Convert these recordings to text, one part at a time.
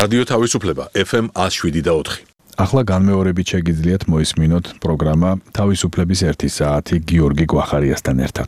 რადიო თავისუფლება FM 107.4. ახლა განმეორებით შეგიძლიათ მოისმინოთ პროგრამა თავისუფლების 1 საათი გიორგი გვახარიასთან ერთად.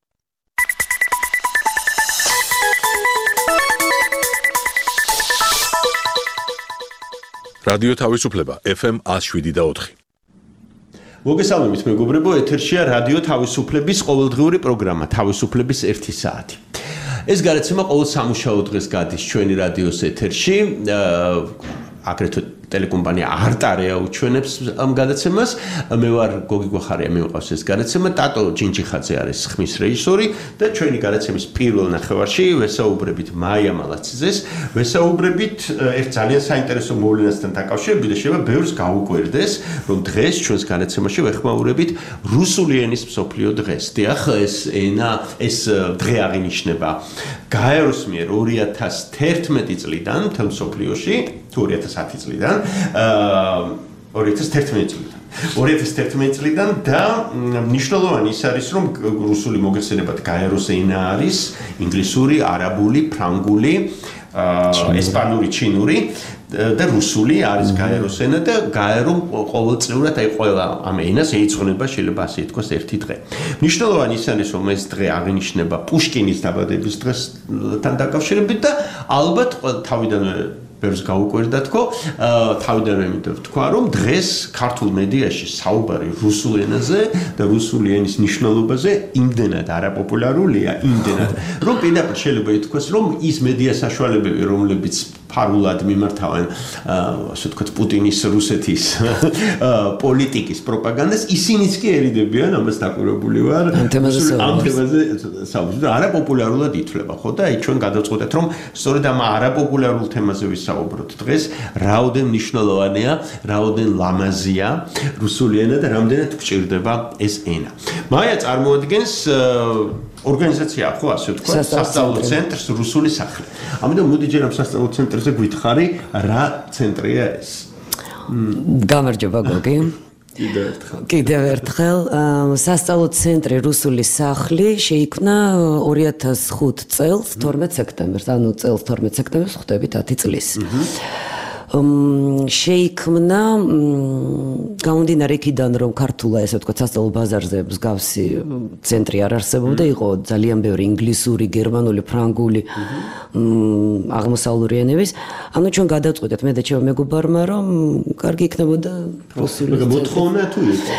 რადიო თავისუფლება FM 107.4. მოგესალმებით მეგობრებო, ეთერშია რადიო თავისუფლების ყოველდღიური პროგრამა თავისუფლების 1 საათი. ეს გადაცემა ყოველ სამუშაო დღეს გადის ჩვენი რადიოს ეთერში. აგრეთვე ტელეკომპანია არტარია უჩვენებს ამ გადაცემას. მე ვარ გოგი გვახარია, მე ვიყავს ეს გადაცემა. ტატო ჯინჯიხაძე არის ხმის რეჟისორი და ჩვენი გადაცემის პირველ ნახევარში ვესაუბრებით მაია მალაციძეს, ვესაუბრებით ერთ ძალიან საინტერესო მოვლენასთან დაკავშირებით და შეიძლება ბევრს გაუკვირდეს, რომ დღეს ჩვენს გადაცემაში ვეხმაურებით რუსული ენის მსოფლიო დღეს. დიახ, ეს დღე აღინიშნება გაეროს მიერ 2011 წლიდან მთელ მსოფლიოში, თუ 2010 წლიდან 2011 წლიდან და მნიშვნელოვანი ის არის, რომ რუსული მოგეხსენებათ გაეროს ენა არის ინგლისური, არაბული, ფრანგული, ესპანური, ჩინური და რუსული არის გაეროს ენა და გაერო ყოველწლიურად ყველა ამ ენას ეიწყნება, შეიძლება ასე ითქვას, ერთი დღე. მნიშვნელოვანი ის არის, რომ ეს დღე აღინიშნება პუშკინის დაბადების დღესთან დაკავშირებით და ალბათ თავიდანვე ბევრს გაუკვირდა თქო, თავიდანვე ვთქვა, რომ დღეს ქართულ მედიაში საუბარი რუსულ ენაზე და რუსული ენის მნიშვნელობაზე იმდენად არაპოპულარულია, რომ პირდაპირ შეიძლება ითქვას, რომ ის მედია საშუალებები, რომლებიც ფარულად მიმართავენ, ასე ვთქვათ, პუტინის რუსეთის პოლიტიკის პროპაგანდას, ისინიც კი ერიდებიან, ამას დაკვირვებული ვარ. ამ თემაზე საუბრობთ, არაპოპულარულად ითვლება, ხო და ჩვენ გადავწყვეტეთ, რომ სწორედ ამ არაპოპულარულ თემაზე ვისაუბროთ დღეს, რაოდენ მნიშვნელოვანია, რაოდენ ლამაზია რუსული ენა და რამდენად გვჭირდება ეს ენა. მაია წარმოადგენს ორგანიზაცია, ხო, ასე ვთქვათ, სასწავლო ცენტრს რუსული სახლი. ამიტომ მოდი ჯერ ამ სასწავლო ცენტრზე გვითხრი, რა ცენტრია ეს? გამარჯობა გოგი. კიდევ ერთხელ სასწავლო ცენტრი რუსული სახლი შეიქმნა 2005 წელს 12 სექტემბერს, ანუ წელს 12 სექტემბერს ხვდებით 10 წლის. შეიქმნა გამომდინარე იქიდან, რომ ქართულა, ესე ვთქვათ, სასწავლო ბაზარზე მსგავსი ცენტრი არ არსებობდა, იყო ძალიან ბევრი ინგლისური, გერმანული, ფრანგული, აღმოსავლური ენების. ანუ ჩვენ გადავწყვეტეთ მე და ჩემო მეგობარმა, რომ კარგი იქნებოდა რუსული. მოთხოვნა თუ იყო?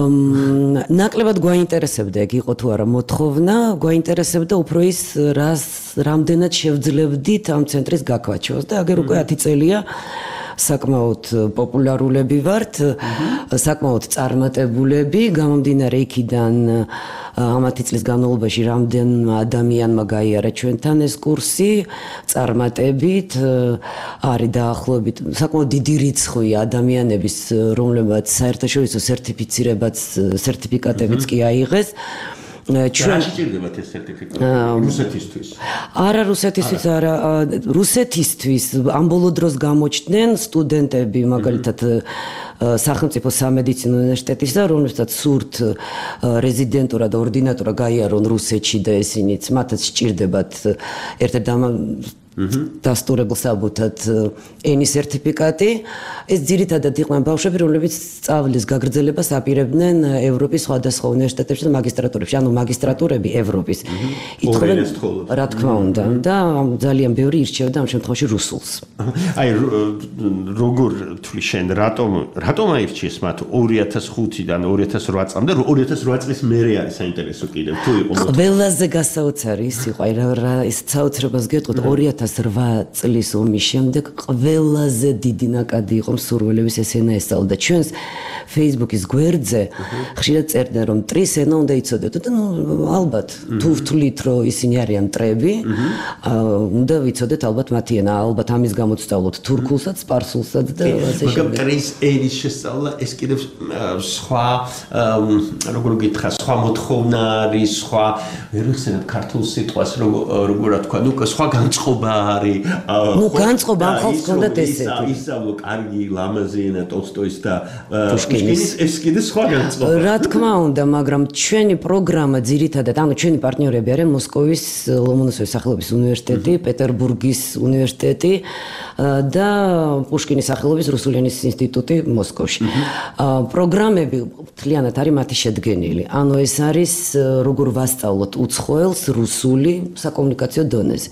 ნაკლებად გვაინტერესებდა, ეგ იყო თუ არა მოთხოვნა, გვაინტერესებდა უფრო ის, რამდენად შევძლებდით ამ ცენტრის გაქვაჩოს და აგერ უკვე 10 წელია საკმაოდ პოპულარულები ვართ, საკმაოდ წარმატებულები, გამომდინარე იქიდან ამ 10 წლის განმავლობაში რამდენმა ადამიანმა გაიარა ჩვენთან ეს კურსი, წარმატებით, არის დაახლოებით საკმაოდ დიდი რიცხვია ადამიანების, რომლებმაც საერთაშორისო სერტიფიკატებიც კი აიღეს. ჩვენ შეჭირდებათ ეს სერტიფიკატი რუსეთისთვის. არა რუსეთისთვის, არა რუსეთისთვის ამ ბოლო დროს გამოჩნდნენ სტუდენტები, მაგალითად სახელმწიფო სამედიცინო უნივერსიტეტის და რომელსაც სურთ რეზიდენტურა და ორდინატურა გაიარონ რუსეთში და ესინიც მათაც სჭირდებათ ერთ-ერთ დასტურებულ საბუთად ენის სერტიფიკატი. ეს ძირითადად იყვნენ ბავშვები, რომლებიც სწავლის გაგრძელებას აპირებდნენ ევროპის სხვადასხვა უნივერსიტეტებში და მაგისტრატურებში, ანუ მაგისტრატურები ევროპის. ითხოვენ, რა თქმა უნდა, და ძალიან ბევრი ირჩევდა ამ შემთხვევაში რუსულს. აი, როგორ თვლი შენ, რატომ აირჩიეს მათ 2005-დან 2008 წამდე, 2008 წლის მერე არის საინტერესო კიდევ, თუ იყო? ყველაზე გასაოცარი ის იყო, აი რა ის საოცრებას გეტყვით 2008 წლის ომის შემდეგ ყველაზე დიდი ნაკადი იყო მსურველების ეს ენა ესწავლოდა. ჩვენს Facebook-ის გვერდზე ხშირად წერდნენ, რომ ტრის ენა უნდა იცოდეთ და ალბათ თუ ვთვლით, რომ ისინი არიან მტრები, უნდა ვიცოდეთ ალბათ მათი ენა, ალბათ ამის გამო ვსწავლოთ თურქულსაც, სპარსულსაც და ასე შემდეგ. მაგრამ ტრის ენის შესწავლა ეს კიდევ სხვა, როგორ გითხრა, სხვა მოთხოვნა არის, სხვა ვერ ვიხსენებ ქართულ სიტყვას, როგორ თქვა, სხვა განწყობა არის. განწყობა ამ ხალხს ჰქონდათ ესე. ისწავლო კარგი ლამაზი ენა ტოლსტოის და პუშკინის. ეს კიდე სხვა განწყობა. რა თქმა უნდა, მაგრამ ჩვენი პროგრამა ძირითადად, ჩვენი პარტნიორები არიან მოსკოვის ლომონოსოვის სახელობის უნივერსიტეტი, პეტერბურგის უნივერსიტეტი და პუშკინის სახელობის რუსული ენის ინსტიტუტი მოსკოვში. პროგრამები მთლიანად არის მათი შედგენილი. ეს არის როგორ ვასწავლოთ უცხოელს რუსული საკომუნიკაციო დონეზე.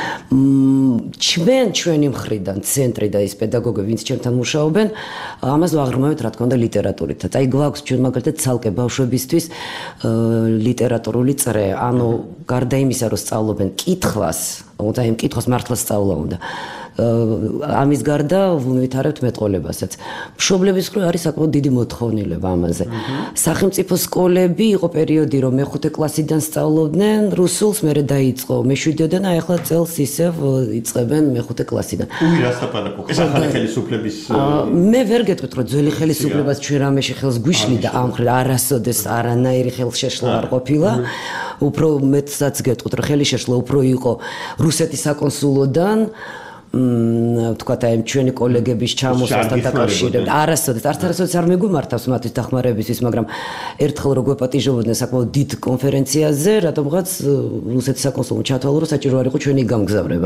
ჩვენი მხრიდან ცენტრი და ის პედაგოგები, ვინც ჩემთან მუშაობენ, ამას ვაღრმავებთ რა თქმა უნდა ლიტერატურითაც. გვაქვს ჩვენ მაგალითად ცალკე ბავშვებისთვის ლიტერატურული წრე. გარდა იმისა, რომ სწავლობენ კითხვას, და იმ კითხვას მართლა სწავლა უნდა. ამის გარდა ვითარებთ მეტყოლებასაც. მშობლების მხრიდან არის საკმაოდ დიდი მოთხოვნილება ამაზე. სახელმწიფო სკოლები იყო პერიოდი, რომ მე-5 კლასიდან სწავლობდნენ რუსულს, მერე დაიწყო მე-7-დან, ახლა წელს ისევ იწყებენ მე-5 კლასიდან. რას ლაპარაკობ? ეს ახალი ხელისუფლების მე ვერ გეტყვით, რომ ძველი ხელისუფლებას ჩვენ რამეში ხელს გვიშლიდა ამ ხრით, არასოდეს არანაირი ხელშეშლა არ ყოფილა. უფრო მეტსაც გეტყვით, რომ ხელშეშლა უფრო იყო რუსეთის საკონსულოდან. თქვათ აი ჩვენი კოლეგების ჩამოსასთან დაკავშირებით არასოდეს არ მეგუმართავს მათთვის დახმარებისთვის, მაგრამ ერთხელ რო გვეპატიჟებოდნენ საკმაოდ დიდ კონფერენციაზე, რატომღაც რუსეთის საკონსულო ჩათვალა, რომ საჭირო არ იყო ჩვენი გამგზავრება.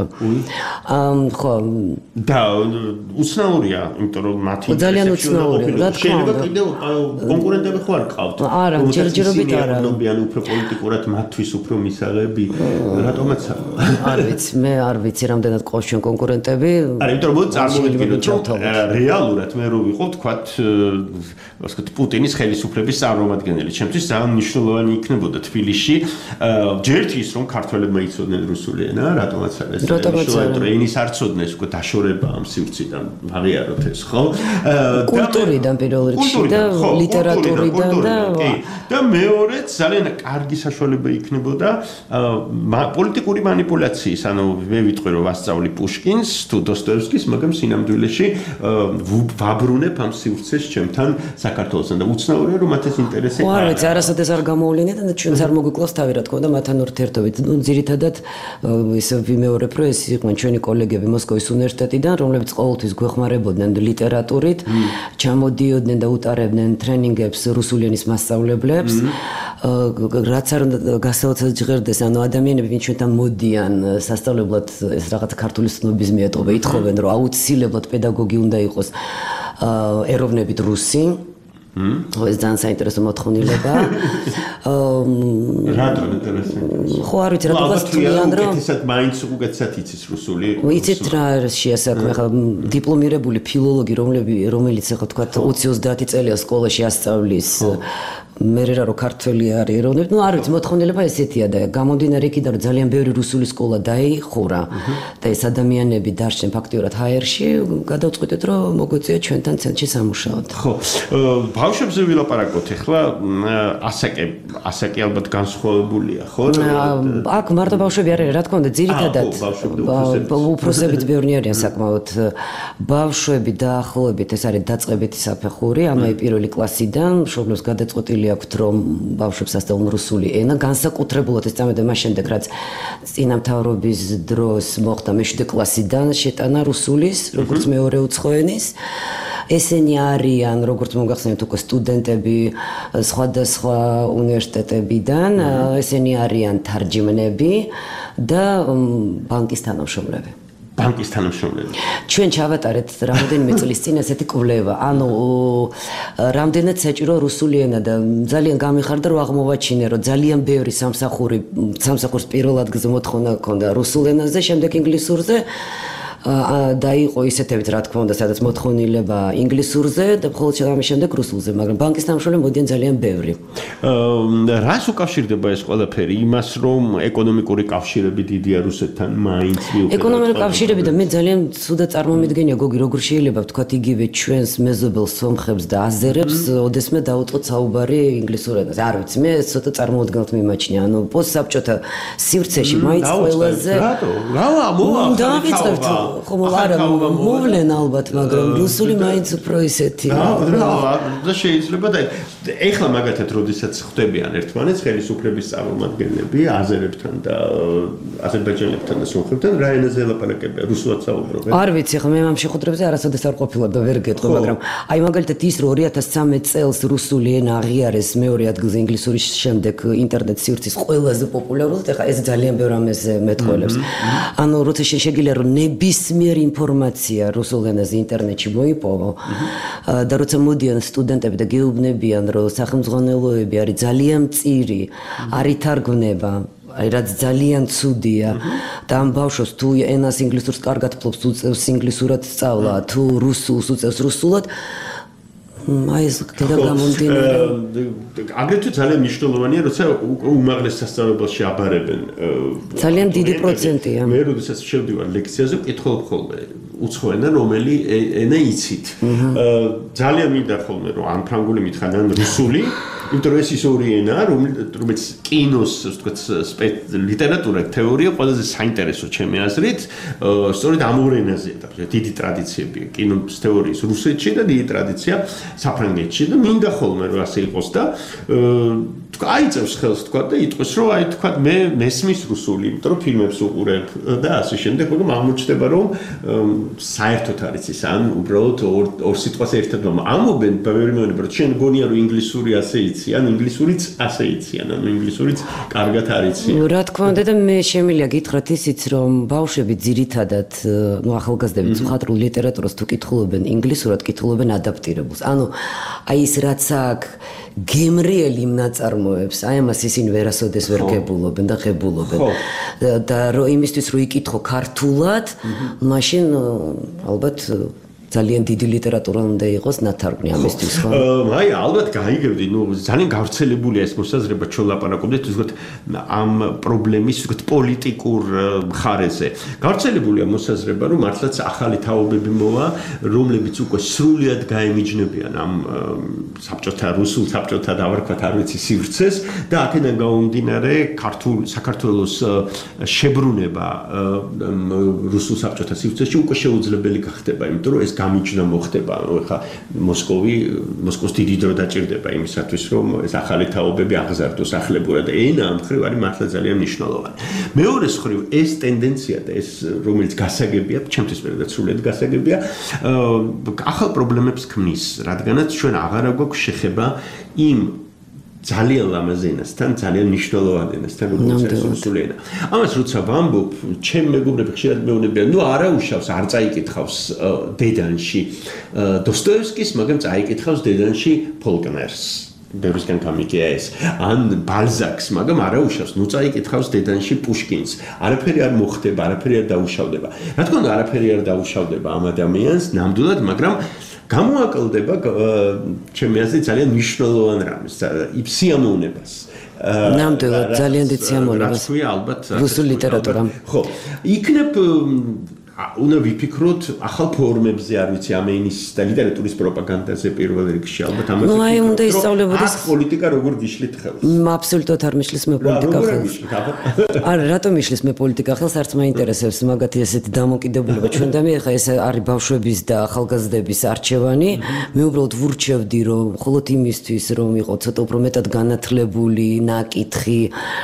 ხო და უცნაურია, იმიტომ რომ მათი ძალიან უცნაურია, რა თქმა უნდა. კიდევ კონკურენტები ხო არ ყავთ? არა, ჯერჯერობით არა. ანუ უფრო პოლიტიკურად მათთვის უფრო მისაღები, რატომაც არ ვიცი, მე არ ვიცი რამდენად ყავს ჩვენ კონკურენტები. არა, იმიტომ რომ წარმოვიდგინოთ, რომ რეალურად მე რო ვიყო, თქვათ, ასე ვთქვათ, პუტინის ხელისუფლების წარმომადგენელი, ჩემთვის ძალიან მნიშვნელოვანი იქნებოდა თბილისში, ჯერ ის რომ ქართველებმა იცოდნენ რუსული ენა, რატომაც არა ეს მნიშვნელოვანი, ენის არ ცოდნეს, უკვე დაშორება ამ სივრციდან, აღიაროთ ეს, ხო? კულტურიდან პირველ რიგში და ლიტერატურიდან და მეორედ ძალიან კარგი საშუალება იქნებოდა პოლიტიკური манипуляციის, მე ვიტყვი რომ ვასწავლი პუშკინს თუ დოსტოევსკის, მაგრამ სინამდვილეში ვაბრუნებ ამ სივრცეს ჩემთან საქართველოსთან და უცნაურია რომ მათ ეს ინტერესი არ არის. არასოდეს არ გამოუვლინეთ და ჩვენც არ მოგვიკლავს თავი, რა თქმა უნდა, მათთან ურთიერთობით. ძირითადად ისე ვიმეორებ, რომ ეს იყვნენ ჩვენი კოლეგები მოსკოვის უნივერსიტეტიდან, რომლებიც ყოველთვის გვეხმარებოდნენ ლიტერატურით, ჩამოდიოდნენ და უტარებდნენ ტრენინგებს რუსული ენის მასწავლებლებს. რაც არ გასაოცარ ჟღერდეს, ადამიანები, ვინც ჩვენთან მოდიან სასწავლებლად, ეს რაღაც ქართული ცნობის მიეტყობა, ითხოვენ, რომ აუცილებლად პედაგოგი უნდა იყოს ეროვნებით რუსი. ეს ძალიან საინტერესო მოთხოვნილებაა. რატომ ინტერესანტია? ხო, არ ვიცი, რატომაც თვლიან, რომ უკეთესად მაინც უკეთესად იცის რუსული. იცით რა შეასაქმე, ხა დიპლომირებული ფილოლოგი, რომელიც ახლა თქვა 20-30 წელია სკოლაში ასწავლის. მე რა ქართველი არის ეროვნებით, არ ვიცი, მოთხოვნილება ესეთია და გამომდინარე იქიდან, რომ ძალიან ბევრი რუსული სკოლა დაიხურა და ეს ადამიანები დარჩნენ ფაქტიურად ჰაერში, გადავწყვიტეთ, რომ მოგვეწია ჩვენთან ცენტრში სამუშაოდ. ხო, ბავშვებზე ვილაპარაკოთ ახლა, ასაკი ალბათ განსხვავებულია, ხო? აქ მარტო ბავშვები არ არის, რა თქმა უნდა, ძირითადად უფროსებიც ბევრი არიან საკმაოდ. ბავშვები დაახლოებით ეს არის დაწყებითი საფეხური, ამაი პირველი კლასიდან, მშობლებს გადაწყვეტილი აქვთ, რომ ბავშვებს ასწავლონ რუსული ენა, განსაკუთრებულად ეს წამოდი მას შემდეგ, რაც წინამთავრობის დროს მოხდა მე-7 კლასიდან შეტანა რუსულის, როგორც მეორე უცხო ენის. ესენი არიან, როგორც მოგახსენეთ, უკვე სტუდენტები სხვადასხვა უნივერსიტეტებიდან, ესენი არიან თარჯიმნები და ბანკის თანამშრომლები. ბანკის თანამშრომლები. ჩვენ ჩავატარეთ რამდენიმე წლის წინ ესეთი კვლევა. რამდენად საჭირო რუსული ენა და ძალიან გამიხარდა, რომ აღმოვაჩინე, რომ ძალიან ბევრი სამსახურს პირველ ადგილზე მოთხოვნა ჰქონდა რუსულ ენაზე, შემდეგ ინგლისურზე. და იყო ისეთებიც, რა თქმა უნდა, სადაც მოთხოვნილება ინგლისურზე და მხოლოდ ამის შემდეგ რუსულზე, მაგრამ ბანკის თანამშრომლები მოდიან ძალიან ბევრი. რას უკავშირდება ეს ყველაფერი? იმას, რომ ეკონომიკური კავშირები დიდია რუსეთთან მაინც მიუხედავად. ეკონომიკური კავშირები და მე ძალიან ცუდად წარმომიდგენია, გოგი, როგორ შეიძლება ვთქვათ იგივე ჩვენს მეზობელ სომხებს და აზერებს ოდესმე დაუწყოთ საუბარი ინგლისურ ენაზე. არ ვიცი, მე ცოტა წარმოუდგენლად მიმაჩნია. პოსტსაბჭოთა სივრცეში მაინც ყველაზე რატო? რა მოახერხა? ხომ არა მოვლენ ალბათ, მაგრამ რუსული მაინც უფრო ისეთი. და შეიძლება და ეხლა მაგათად როდესაც ხვდებიან ერთმანეთს ხელისუფლების წარმომადგენლები აზერებთან და აზერბაიჯანელებთან და სომხებთან რა ენაზე ელაპარაკებიან რუსულად საუბრობენ? არ ვიცი, ხო მე ამ შეხვედრებზე არასოდეს არ ყოფილა და ვერ გეტყვი, მაგრამ აი მაგალითად ის რომ 2013 წელს რუსული ენა აღიარეს მეორე ადგილზე ინგლისურის შემდეგ ინტერნეტ სივრცის ყველაზე პოპულარულად, ეხლა ეს ძალიან ბევრ ამაზე მეტყველებს. ანუ როცა შეგიძლია რომ ნებისმიერ ინფორმაცია რუსულ ენაზე ინტერნეტში მოიპოვო და როცა მოდიან სტუდენტები და გეუბნებიან რომ სახელმძღვანელოები არის ძალიან მწირი, არ ითარგმნება აი რაც ძალიან ცუდია და ამ ბავშვს თუ ენას ინგლისურს კარგად ფლობს უწევს ინგლისურად სწავლა თუ რუსულს უწევს რუსულად აი ეს გამომდინარე აგრეთვე ძალიან მნიშვნელოვანია როცა უმაღლეს სასწავლებელში აბარებენ ძალიან დიდი პროცენტია მე როდესაც შევდივარ ლექციაზე ვკითხულობ ხოლმე უცხო ენა რომელი ენა იცით ძალიან მინდა ხოლმე რომ ან ფრანგული მითხარ ან რუსული იმიტომ რომ ეს ის ორი ენაა რომელიც კინოს ლიტერატურა თეორია ყველაზე საინტერესო ჩემი აზრით სწორედ ამ ორ ენაზეა დიდი ტრადიციებია კინოს თეორიის რუსეთში და დიდი ტრადიცია საფრანგეთში და მინდა ხოლმე რომ ასე იყოს და აიწევს ხელს თქვა და იტყვის რომ აი თქვა მე მესმის რუსული იმიტომ რომ ფილმებს უყურებ და ასე შემდეგ მაგრამ აღმოჩნდება რომ საერთოდ არის ის ან უბრალოდ ორ სიტყვას ერთად ამობენ ბევრი მეუბნება რომ შენ გონია რომ ინგლისური ასე იციან ინგლისურიც ასე იციან ანუ ინგლისურიც კარგად არ იციან რა თქმა უნდა და მე შემიძლია გითხრათ ისიც რომ ბავშვები ძირითადად ნუ ახალგაზრდები მხატვრულ ლიტერატურას თუ კითხულობენ ინგლისურად კითხულობენ ადაპტირებულს ანუ აი ის რაც აქ გემრიელი ნაწარმოებს აი ამას ისინი ვერასოდეს ვერ გებულობენ და ღებულობენ და რომ იმისთვის რომ იკითხო ქართულად მაშინ ალბათ ძალიან დიდი ლიტერატურა უნდა იყოს ნათარგმნი ამისთვის ხო? აი ალბათ გაიგებდი, ნუ ძალიან გავრცელებულია ეს მოსაზრება ჩოლაპარაკობდით უბრალოდ ამ პრობლემის უბრალოდ პოლიტიკურ მხარეზე. გავრცელებულია მოსაზრება, რომ მართლაც ახალი თაობები მოვა, რომლებიც უკვე სრულად გაემიჯნებიან ამ საბჭოთა რუსულ საბჭოთა დავარქვათ არ ვიცი სივრცეს და აქედან გამომდინარე საქართველოს შებრუნება რუსულ საბჭოთა სივრცეში უკვე შეუძლებელი გახდება, იმიტომ რომ ეს გამიჯნა მოხდება, ხა მოსკოვის დიდი დრო დაჭირდება იმისათვის, რომ ეს ახალი თაობები აღზარდოს ახლებურად და ენა ამ მხრივ არის მართლა ძალიან მნიშვნელოვანი. მეორე მხრივ ეს ტენდენცია და ეს რომელიც გასაგებია, ჩემთვის მეტად სრულად გასაგებია, ახალ პრობლემებს ქმნის, რადგანაც ჩვენ აღარ გვაქვს შეხება იმ ძალიან ლამაზ ენასთან, ძალიან მნიშვნელოვან ენასთან, როგორც რუსული ენა. ამას როცა ვამბობ, ჩემი მეგობრები ხშირად მეუბნებიან, ნუ არაუშავს, არ წაიკითხავს დედანში დოსტოევსკის, მაგრამ წაიკითხავს დედანში ფოლკნერს. ბევრისგან გამიგია ეს. ან ბალზაკს, მაგრამ არაუშავს, ნუ წაიკითხავს დედანში პუშკინს. არაფერი არ მოხდება, არაფერი არ დაუშავდება. რა თქმა უნდა, არაფერი არ დაუშავდება ამ ადამიანს, ნამდვილად, მაგრამ გამოაკლდება ჩემი აზრით ძალიან მნიშვნელოვან რამეს, სიამოვნებას. ნამდვილად ძალიან დიდ სიამოვნებას. რაც ქვია ალბათ რუსულ ლიტერატურამ. ხო, იქნებ უნდა ვიფიქროთ ახალ ფორმებზე, არ ვიცი, ამ ენის და ლიტერატურის პროპაგანდაზე პირველ რიგში ალბათ ამაზე. ნუ აი უნდა ისწავლებოდეს პოლიტიკა როგორ გიშლით ხელს. აბსოლუტურად არ მიშლის მე პოლიტიკა ხელს. არა, რატომ მიშლის მე პოლიტიკა ხელს, არც მაინტერესებს მაგათი ესეთი დამოკიდებულება ჩვენ და მე ხა ეს არის ბავშვების და ახალგაზრდების არჩევანი. მე უბრალოდ ვურჩევდი რომ მხოლოდ იმისთვის რომ იყო ცოტა უფრო მეტად განათლებული, ნაკითხი,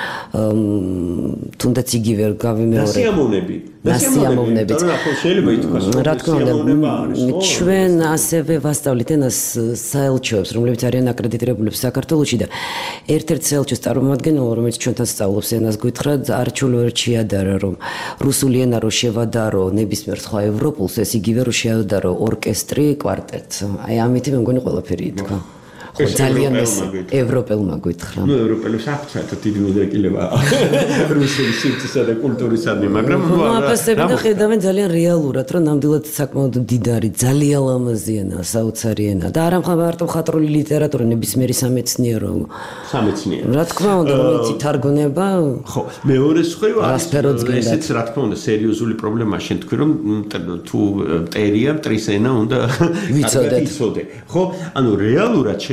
თუნდაც იგივე გავიმეორე. ნასიამოვნები. შეიძლება ითქვას, რა თქმა უნდა, ჩვენ ასევე ვასწავლით ენას საელჩოებს, რომლებიც არიან აკრედიტირებული საქართველოში და ერთ-ერთ საელჩოს წარმომადგენელი, რომელიც ჩვენთან სწავლობს ენას, გითხრა, არჩული ვერ შეადარა, რომ რუსული ენა რო შევადარო ნებისმიერ სხვა ევროპულს, ეს იგივე რო შეადარო ორკესტრი, კვარტეტს. აი ამით მე მგონი ყველაფერი ითქვა. ხო ძალიან ევროპელმა გითხრა. ნუ ევროპელებს აქვს საერთოდ დიდი მოდეკილება რუსული სივრცისა და კულტურისადმი, მაგრამ აფასები და ხედავენ ძალიან რეალურად, რომ ნამდვილად საკმაოდ დიდარი, ძალიან ლამაზი ენა, საოცარი ენა და არა მარტო მხატვრული ლიტერატურა, ნებისმიერი სამეცნიერო. რა თქმა უნდა, რომელიც ითარგმნება. ხო, მეორე მხრივ არის ესეც რა თქმა უნდა სერიოზული პრობლემა შენ თქვი რომ თუ მტერია, მტრის ენა უნდა ვიცოდე. ხო, ანუ რეალურად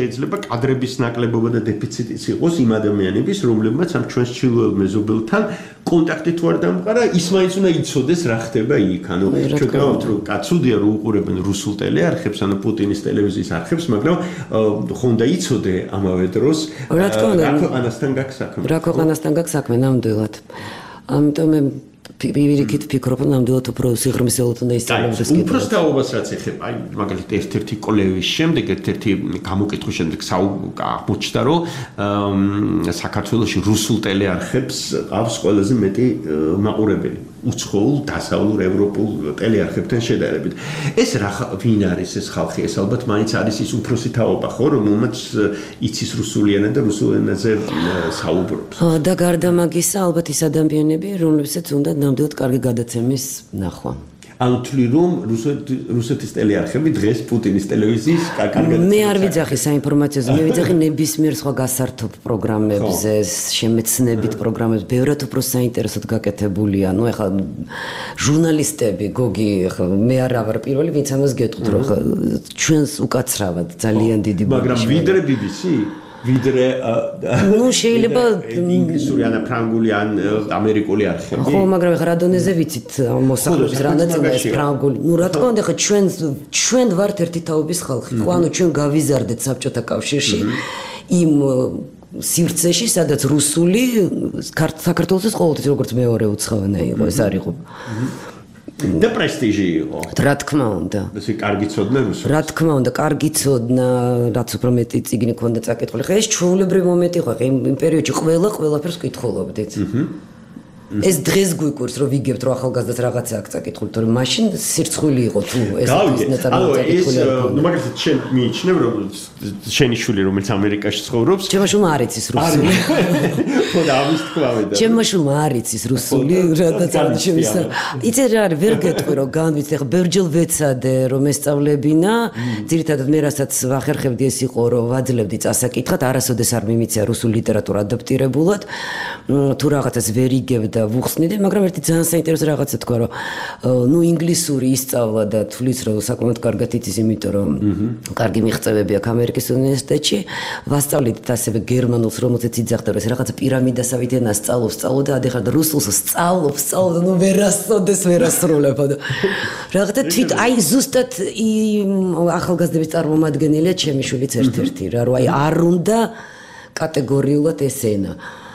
შეიძლება კადრების ნაკლებობა და დეფიციტიც იყოს იმ ადამიანების, რომლებმაც ამ ჩვენს ჩრდილოელ მეზობელთან კონტაქტი თუ არ დამყარა, ის მაინც უნდა იცოდეს რა ხდება იქ. ანუ ჩვენ გავამბობთ, რომ კაცუდია რომ უყურებენ რუსულ ტელეარხებს, ანუ პუტინის ტელევიზიის არხებს, მაგრამ ხონდა იცოდე ამავე დროს რა ქვეყანასთან გაქვს საქმე. რა ქვეყანასთან გაქვს საქმე ნამდვილად. ამიტომ მე პირიქით ვფიქრობ, რომ ნამდვილად უფრო სიღრმისეულად უნდა ისწავლებდეს კიდევ. უფრო სწავლობას რაც ეხება, აი მაგალითად ერთ-ერთი კოლევის შემდეგ, ერთ-ერთი გამოკითხვის შემდეგ აღმოჩნდა, რომ საქართველოში რუსულ ტელეარხებს ყავს ყველაზე მეტი მაყურებელი. უცხოურ დასავლურ ევროპულ ტელეარხებთან შედარებით. ეს ვინ არის ეს ხალხი? ეს ალბათ მაინც არის ის უფროსი თაობა, ხო, რომელმაც იცის რუსული ენა და რუსულ ენაზე საუბრობს. და გარდა მაგისა, ალბათ ის ადამიანები, რომლებსაც უნდა ნამდვილად კარგი გადაცემის ნახვა. ანუ თვლი რომ რუსეთის ტელეარხები დღეს პუტინის ტელევიზიის კარგად მე არ ვიძახი საინფორმაციოზე, მე ვიძახი ნებისმიერ სხვა გასართობ პროგრამებზე, შემეცნებით პროგრამებზე, ბევრად უფრო საინტერესოდ გაკეთებულია. ნუ ეხლა ჟურნალისტები, გოგი, ეხლა მე არა ვარ პირველი, ვინც ამას გეტყვით, რომ ჩვენს უკაცრავად ძალიან დიდი მაგრამ ვიდრე BBC ვიდრე ნუ შეიძლება ინგლისური ან ფრანგული ან ამერიკული არხები. ხო, მაგრამ ეხლა რა დონეზე ვიცით მოსახლეობის რა ნაწილია ეს ფრანგული. ნუ რა თქმა უნდა, ეხლა ჩვენ ვართ ერთი თაობის ხალხი. ხო, ანუ ჩვენ გავიზარდეთ საბჭოთა კავშირში იმ სივრცეში, სადაც რუსული საქართველოს ყოველთვის როგორც მეორე უცხოენა იყო, ეს არ იყო. და პრესტიჟი იყო. რა თქმა უნდა. ესე კარგი ცოდნა რუსულს. რა თქმა უნდა, კარგი ცოდნა, რაც უფრო მეტი წიგნი ქონდა წაკითხული. ხა ეს ჩვეულებრივი მომენტი იყო, ხა იმ პერიოდში ყველაფერს კითხულობდით. ეს დღეს გვიკურს, რომ ვიგებთ, რომ ახალგაზრდას რაღაცა აქვს წაკითხული, თორემ მაშინ სირცხვილი იყო თუ ეს ნაწარმოები წაკითხული არ იყო. ნუ მაგალითად შენ მიიჩნევ, რომ შენი შვილი, რომელიც ამერიკაში ცხოვრობს, ჩემმა შვილმა არ იცის რუსული. ხო და ამის თქვავე და ჩემმა შვილმა არ იცის რუსული, რადგან არ შემისა. იცი რა არის, ვერ გეტყვი რომ განვიცდი, ხა ბევრჯერ ვეცადე რომ ესწავლებინა, ძირითადად მე რასაც ვახერხებდი ეს იყო, რომ ვაძლევდი წასაკითხად, არასოდეს არ მიმიცია რუსული ლიტერატურა ადაპტირებულად, თუ რაღაცას ვერ იგებდა ვუხსნიდი, მაგრამ ერთი ძალიან საინტერესო რაღაცა თქვა, რომ ნუ ინგლისური ისწავლა და თulis რომ საკმაოდ კარგად იცის, იმიტომ რომ კარგი მიღწევები აქვს ამერიკის უნივერსიტეტში, ვასწავლიდით ასევე გერმანულს, რომელზეც იძახდა, რომ ეს რაღაცა პირამიდასავით ენას სწავლობს და ადიხარ და რუსულს სწავლობს, ნუ ვერასრულებოდა. რაღაცა თვით აი ზუსტად ახალგაზრდების წარმომადგენელია ჩემი შვილიც ერთ-ერთი, რა რომ აი არ უნდა კატეგორიულად ეს ენა.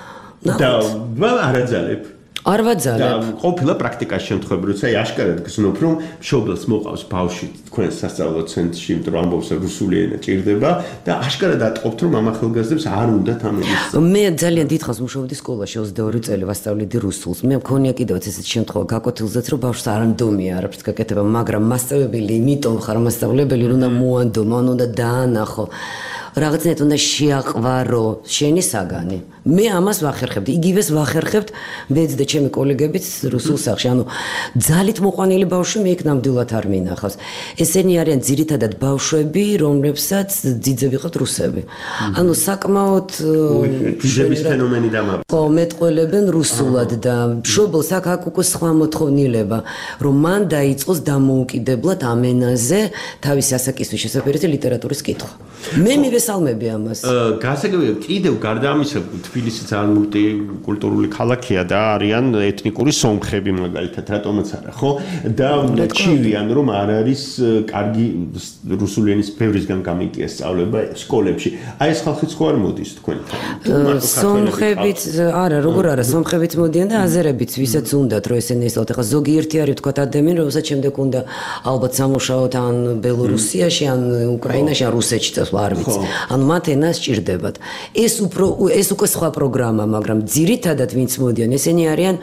და არაძალებ. არ ვაძალებ. და ყოფილა პრაქტიკაში შემთხვევები, როცა აშკარად გზნობ, რომ მშობელს მოყავს ბავშვი თქვენ სასწავლო ცენტრში, იმიტომ რომ ამბობს რომ რუსული ენა ჭირდება და აშკარად ატყობთ, რომ ამ ახალგაზრდებს არ უნდათ ამ ენის. მე ძალიან დიდხანს მუშაობდი სკოლაში, 22 წელი ვასწავლედი რუსულს. მე მქონია კიდევაც ესეთი შემთხვევა გაკვეთილზეც, რომ ბავშვს არ ამდომია არაფერს გაკეთება, მაგრამ მასწავლებელი იმიტომ ხარ მასწავლებელი, რომ უნდა მოანდომო, უნდა დაანახო. რაღაცნაირად უნდა შეაყვარო შენი საგანი. მე ამას ვახერხებდი, იგივეს ვახერხებთ მეც და ჩემი კოლეგებიც რუსულ სახში. ანუ ძალით მოყვანილი ბავშვი მე იქ ნამდვილად არ მინახავს. ესენი არიან ძირითადად ბავშვები, რომლებსაც ძიძები ყავთ რუსები. ანუ საკმაოდ ძიძების ფენომენი დამაბ. ხო, მეტყველებენ რუსულად და მშობელს აქ უკვე სხვა მოთხოვნილება, რომ მან დაიწყოს დამოუკიდებლად ამ ენაზე თავისი ასაკისთვის შესაძლებელია ლიტერატურის კითხვა. მე მივესალმები ამას. გასაგებია, კიდევ გარდა ამისა, თბილისი ძალიან მულტიკულტურული ქალაქია და არიან ეთნიკური სომხები მაგალითად, რატომაც არა, ხო? და ჩივიან, რომ არ არის კარგი რუსული ენის ბევრისგან გამიგია სწავლება სკოლებში. აი ეს ხალხიც ხო არ მოდის თქვენთან? სომხებიც არა, როგორ არა, სომხებიც მოდიან და აზერებიც, ვისაც უნდათ, რომ ესენი ისწავლოთ. ეხლა ზოგიერთი არის თქვა ადამიანი, რომელსაც შემდეგ უნდა ალბათ სამუშაოთ ან ბელორუსიაში, ან უკრაინაში, ან რუსეთში წასვლა, არ ვიცი. ანუ მათ ენა სჭირდებათ. ეს უკვე სხვა პროგრამა, მაგრამ ძირითადად ვინც მოდიან, ესენი არიან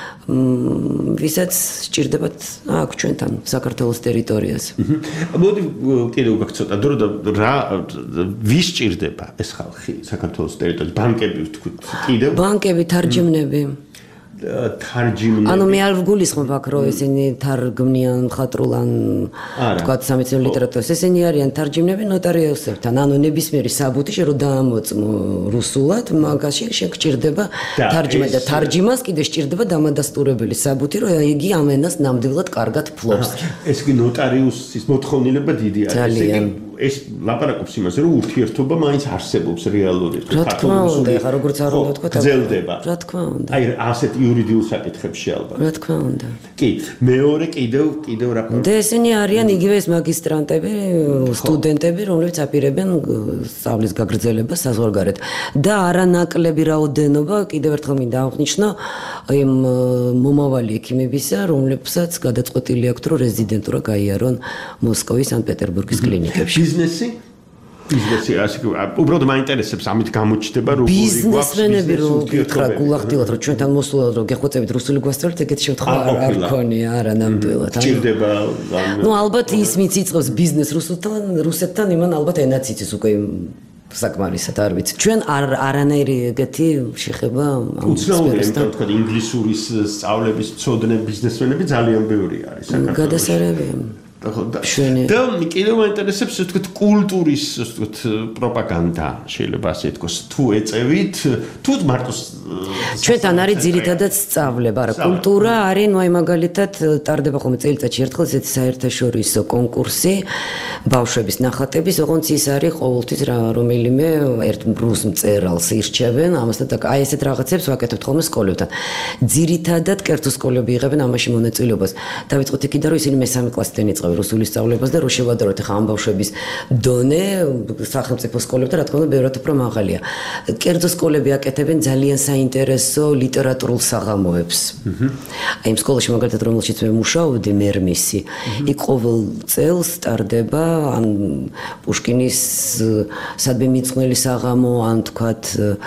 ვისაც სჭირდებათ აქ ჩვენთან საქართველოს ტერიტორიაზე. მოდი კიდევ გაქ ცოტა დრო და რა ვის სჭირდება ეს ხალხი საქართველოს ტერიტორიაზე? ბანკები ვთქვით, კიდევ ბანკები, თარჯიმნები. თარჯიმნები. ანუ მე არ ვგულისხმობ აქ რომ ესენი თარგმნიან მხატვრულ ან თქვათ სამეცნიერო ლიტერატურას. ესენი არიან თარჯიმნები ნოტარიუსებთან. ანუ ნებისმიერი საბუთი შე რომ დაამოწმო რუსულად, მაგაში შეგჭირდება თარჯიმა და თარჯიმას კიდე სჭირდება დამადასტურებელი საბუთი, რომ იგი ამ ენას ნამდვილად კარგად ფლობს. ეს კი ნოტარიუსის მოთხოვნილება დიდი არის. ეს ლაპარაკობს იმაზე, რომ ურთიერთობა მაინც არსებობს რეალურად. რა თქმა უნდა, ხა როგორც არ უნდა თქვა, გრძელდება. რა თქმა უნდა. აი, ასეთ იურიდიულ საკითხებში ალბათ. რა თქმა უნდა. კი, მეორე კიდევ რა და ესენი არიან იგივე ეს მაგისტრანტები, სტუდენტები, რომლებიც აპირებენ სწავლის გაგრძელებას საზღვარგარეთ. და არანაკლები რაოდენობა, კიდევ ერთხელ მინდა აღნიშნო, იმ მომავალი ექიმებისა, რომლებსაც გადაწყვეტილი აქვთ, რომ რეზიდენტურა გაიარონ მოსკოვის, სანქტ-პეტერბურგის კლინიკებში. ბიზნესი, ასე უბრალოდ მაინტერესებს ამით გამოჩნდება როგორი ბიზნესმენები რო გითხრა გულახდილად რომ ჩვენთან მოსულოდან რომ გეხვეწებით რუსული გვასწავლეთ ეგეთი შემთხვევა არ ქონია არა ნამდვილად ჭირდება ნუ ალბათ ის მიც იწყებს ბიზნეს რუსეთთან იმან ალბათ ენაც იცის უკვე საკმარისად არ ვიცი ჩვენ არანაირი ეგეთი შეხება ამ უცნაურია თქვა ინგლისურის სწავლების მცოდნე ბიზნესმენები ძალიან ბევრი არის საქართველოში გადასარევია და კიდევ მაინტერესებს თქვა კულტურის თქვა პროპაგანდა შეიძლება ასე ითქვას თუ ეწევით თუ მარტო ჩვენთან არის ძირითადად სწავლება რა კულტურა არის ნუ აი მაგალითად ტარდება ხოლმე წელიწადში ერთხელ ესეთი საერთაშორისო კონკურსი ბავშვების ნახატების ოღონდ ის არის ყოველთვის რომელიმე ერთ რუს მწერალს ირჩევენ ამასთან და აი ესეთ რაღაცებს ვაკეთებთ ხოლმე სკოლებთან ძირითადად კერძო სკოლები იღებენ ამაში მონაწილეობას დავიწყოთ იქიდან რომ ისინი მესამე კლასიდან იწყებენ რუსული სწავლებას და რო შევადაროთ ახლა ამ ბავშვების დონე სახელმწიფო სკოლებთან რა თქმა უნდა ბევრად უფრო მაღალია კერძო სკოლები აკეთებენ ძალიან საინტერესო ლიტერატურულ საღამოებს აი იმ სკოლაში მაგალითად რომელშიც მე მუშაობდი მერმისი იქ ყოველ წელს ტარდება ან პუშკინის სადმე მიძღვნილი საღამო ან თქვათ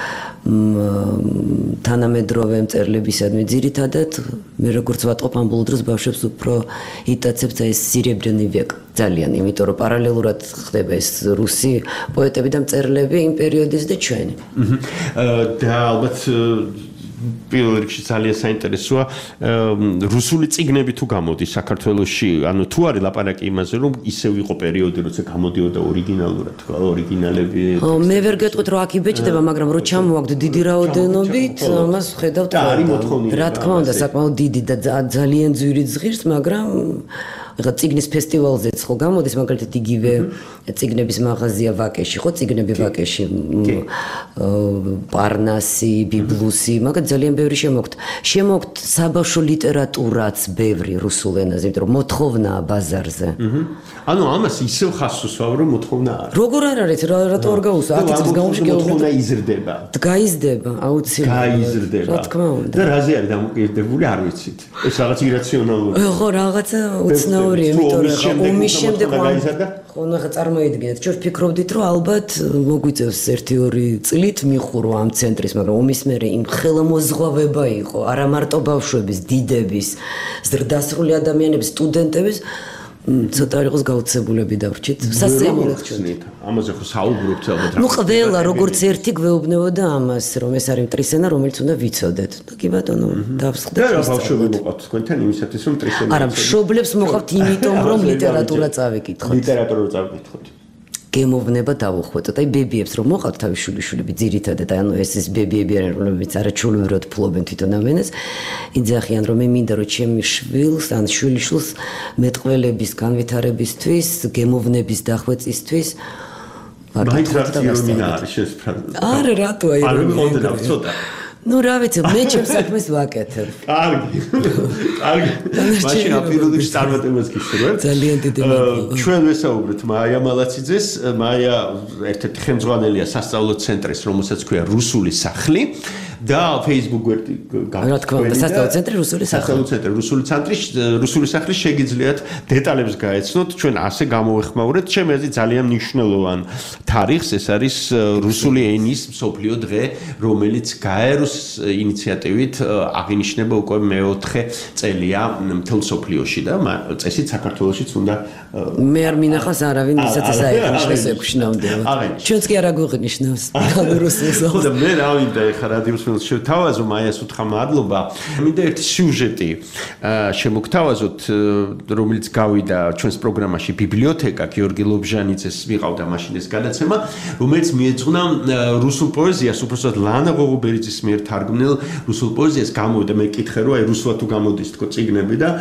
თანამედროვე მწერლებისადმი ძირითადად მე როგორც ვატყობ ამ ბოლო დროს ბავშვებს უფრო იტაცებს ეს სირებრენი ვეკ ძალიან იმიტომ რომ პარალელურად ხდება ეს რუსი პოეტები და მწერლები იმ პერიოდის და ჩვენი და ალბათ პირველ რიგში ძალიან საინტერესოა რუსული წიგნები თუ გამოდის საქართველოში ანუ თუ არის ლაპარაკი იმაზე რომ ისევ იყო პერიოდი როცა გამოდიოდა ორიგინალურად თქვა ორიგინალები მე ვერ გეტყვით რომ აქ იბეჭდება მაგრამ რო ჩამოვაგდ დიდი რაოდენობით ამას ხედავთ რა თქმა უნდა საკმაოდ დიდი და ძალიან ძვირი ზღირს მაგრამ ეხლა წიგნის ფესტივალზეც ხო გამოდის მაგალითად იგივე წიგნების მაღაზია ვაკეში ხო წიგნები ვაკეში პარნასი ბიბლუსი მაგათ ძალიან ბევრი შემოგვთ საბავშვო ლიტერატურაც ბევრი რუსულ ენაზე იმიტომ რომ მოთხოვნაა ბაზარზე ანუ ამას ისევ ხას უსვავ რომ მოთხოვნა არის როგორ არ არის რატო არ გაუსვა 10 წლის განმავლობაში მოთხოვნა იზრდება გაიზრდება აუცილებლად გაიზრდება რა თქმა უნდა და რაზე არის დამოკიდებული არ ვიცით ეს რაღაც ირაციონალური ხო რაღაცა უცნაური იმიტომ რომ ომის შემდეგ ხო ნახე წარმოიდგინეთ ჩვენ ვფიქრობდით რომ ალბათ მოგვიწევს 1-2 წლით მიხურო ამ ცენტრის მაგრამ ომის მერე იმ ხელმოზღვავება იყო არა მარტო ბავშვების დიდების ზრდასრული ადამიანების სტუდენტების ცოტა იყოს გაუცებულები დავრჩით სასიამოვნოა ჩვენ ამაზე ხო საუბრობთ ალბათ ნუ ყველა როგორც ერთი გვეუბნებოდა ამას რომ ეს არის მტრისენა რომელიც უნდა ვიცოდეთ და კი ბატონო დავსხდეთ და რა ბავშვები მოყავთ თქვენთან იმისათვის რომ მტრისენა არა მშობლებს მოყავთ იმიტომ რომ ლიტერატურა წავიკითხოთ ლიტერატურა წავიკითხოთ გემოვნება დავუხვეწოთ. აი ბებიებს რომ მოყავთ თავის შვილიშვილები ძირითადად ანუ ეს ბებიები არიან რომლებიც არაჩვეულებრივად ფლობენ თვითონ ამენას იძახიან რომ მე მინდა რომ ჩემი შვილს ან შვილიშვილს მეტყველების განვითარებისთვის გემოვნების დახვეწისთვის მაინც რა ირონია არის შესფრად არა რატო აი არ მქონდა ცოტა ну რა ვიცი მე ჩემს საქმეს ვაკეთებ კარგი მაშინ აპირებდი წარმატებას გისურვებ ძალიან დიდი მადლობა ჩვენ ვესაუბრეთ მაია მალაციძეს მაია ერთ-ერთი ხელმძღვანელია სასწავლო ცენტრის რომელსაც ქვია რუსული სახლი და Facebook გვერდი რა თქმა უნდა სასწავლო ცენტრი რუსული სახლი სასწავლო ცენტრი რუსული სახლი შეგიძლიათ დეტალებს გაეცნოთ ჩვენ ასე გამოვეხმაურეთ ჩემი აზრით ძალიან მნიშვნელოვან თარიღს ეს არის რუსული ენის მსოფლიო დღე რომელიც გაეროს ინიციატივით აღინიშნება უკვე მეოთხე წელია მთელ მსოფლიოში და წესით საქართველოშიც უნდა მე არ მინახავს არავინ ვისაც ეს აიღნიშნოს ექვშნამდე ჩვენც კი არ აგვიღნიშნავს რუსულს ხო და მე რა მინდა ეხლა რადიოს თვითონ შევთავაზო, მაიას უთხრა მადლობა. მინდა ერთი სიუჟეტი შემოგთავაზოთ, რომელიც გავიდა ჩვენს პროგრამაში ბიბლიოთეკა, გიორგი ლობჟანიძეს მიყავდა მაშინ ეს გადაცემა, რომელიც მიეძღვნა რუსულ პოეზიას, უბრალოდ ლანა ღოღობერიძის მიერ თარგმნილ რუსულ პოეზიას. გამოვიდა, მე კითხე რომ აი რუსულად თუ გამოდის თქო წიგნები და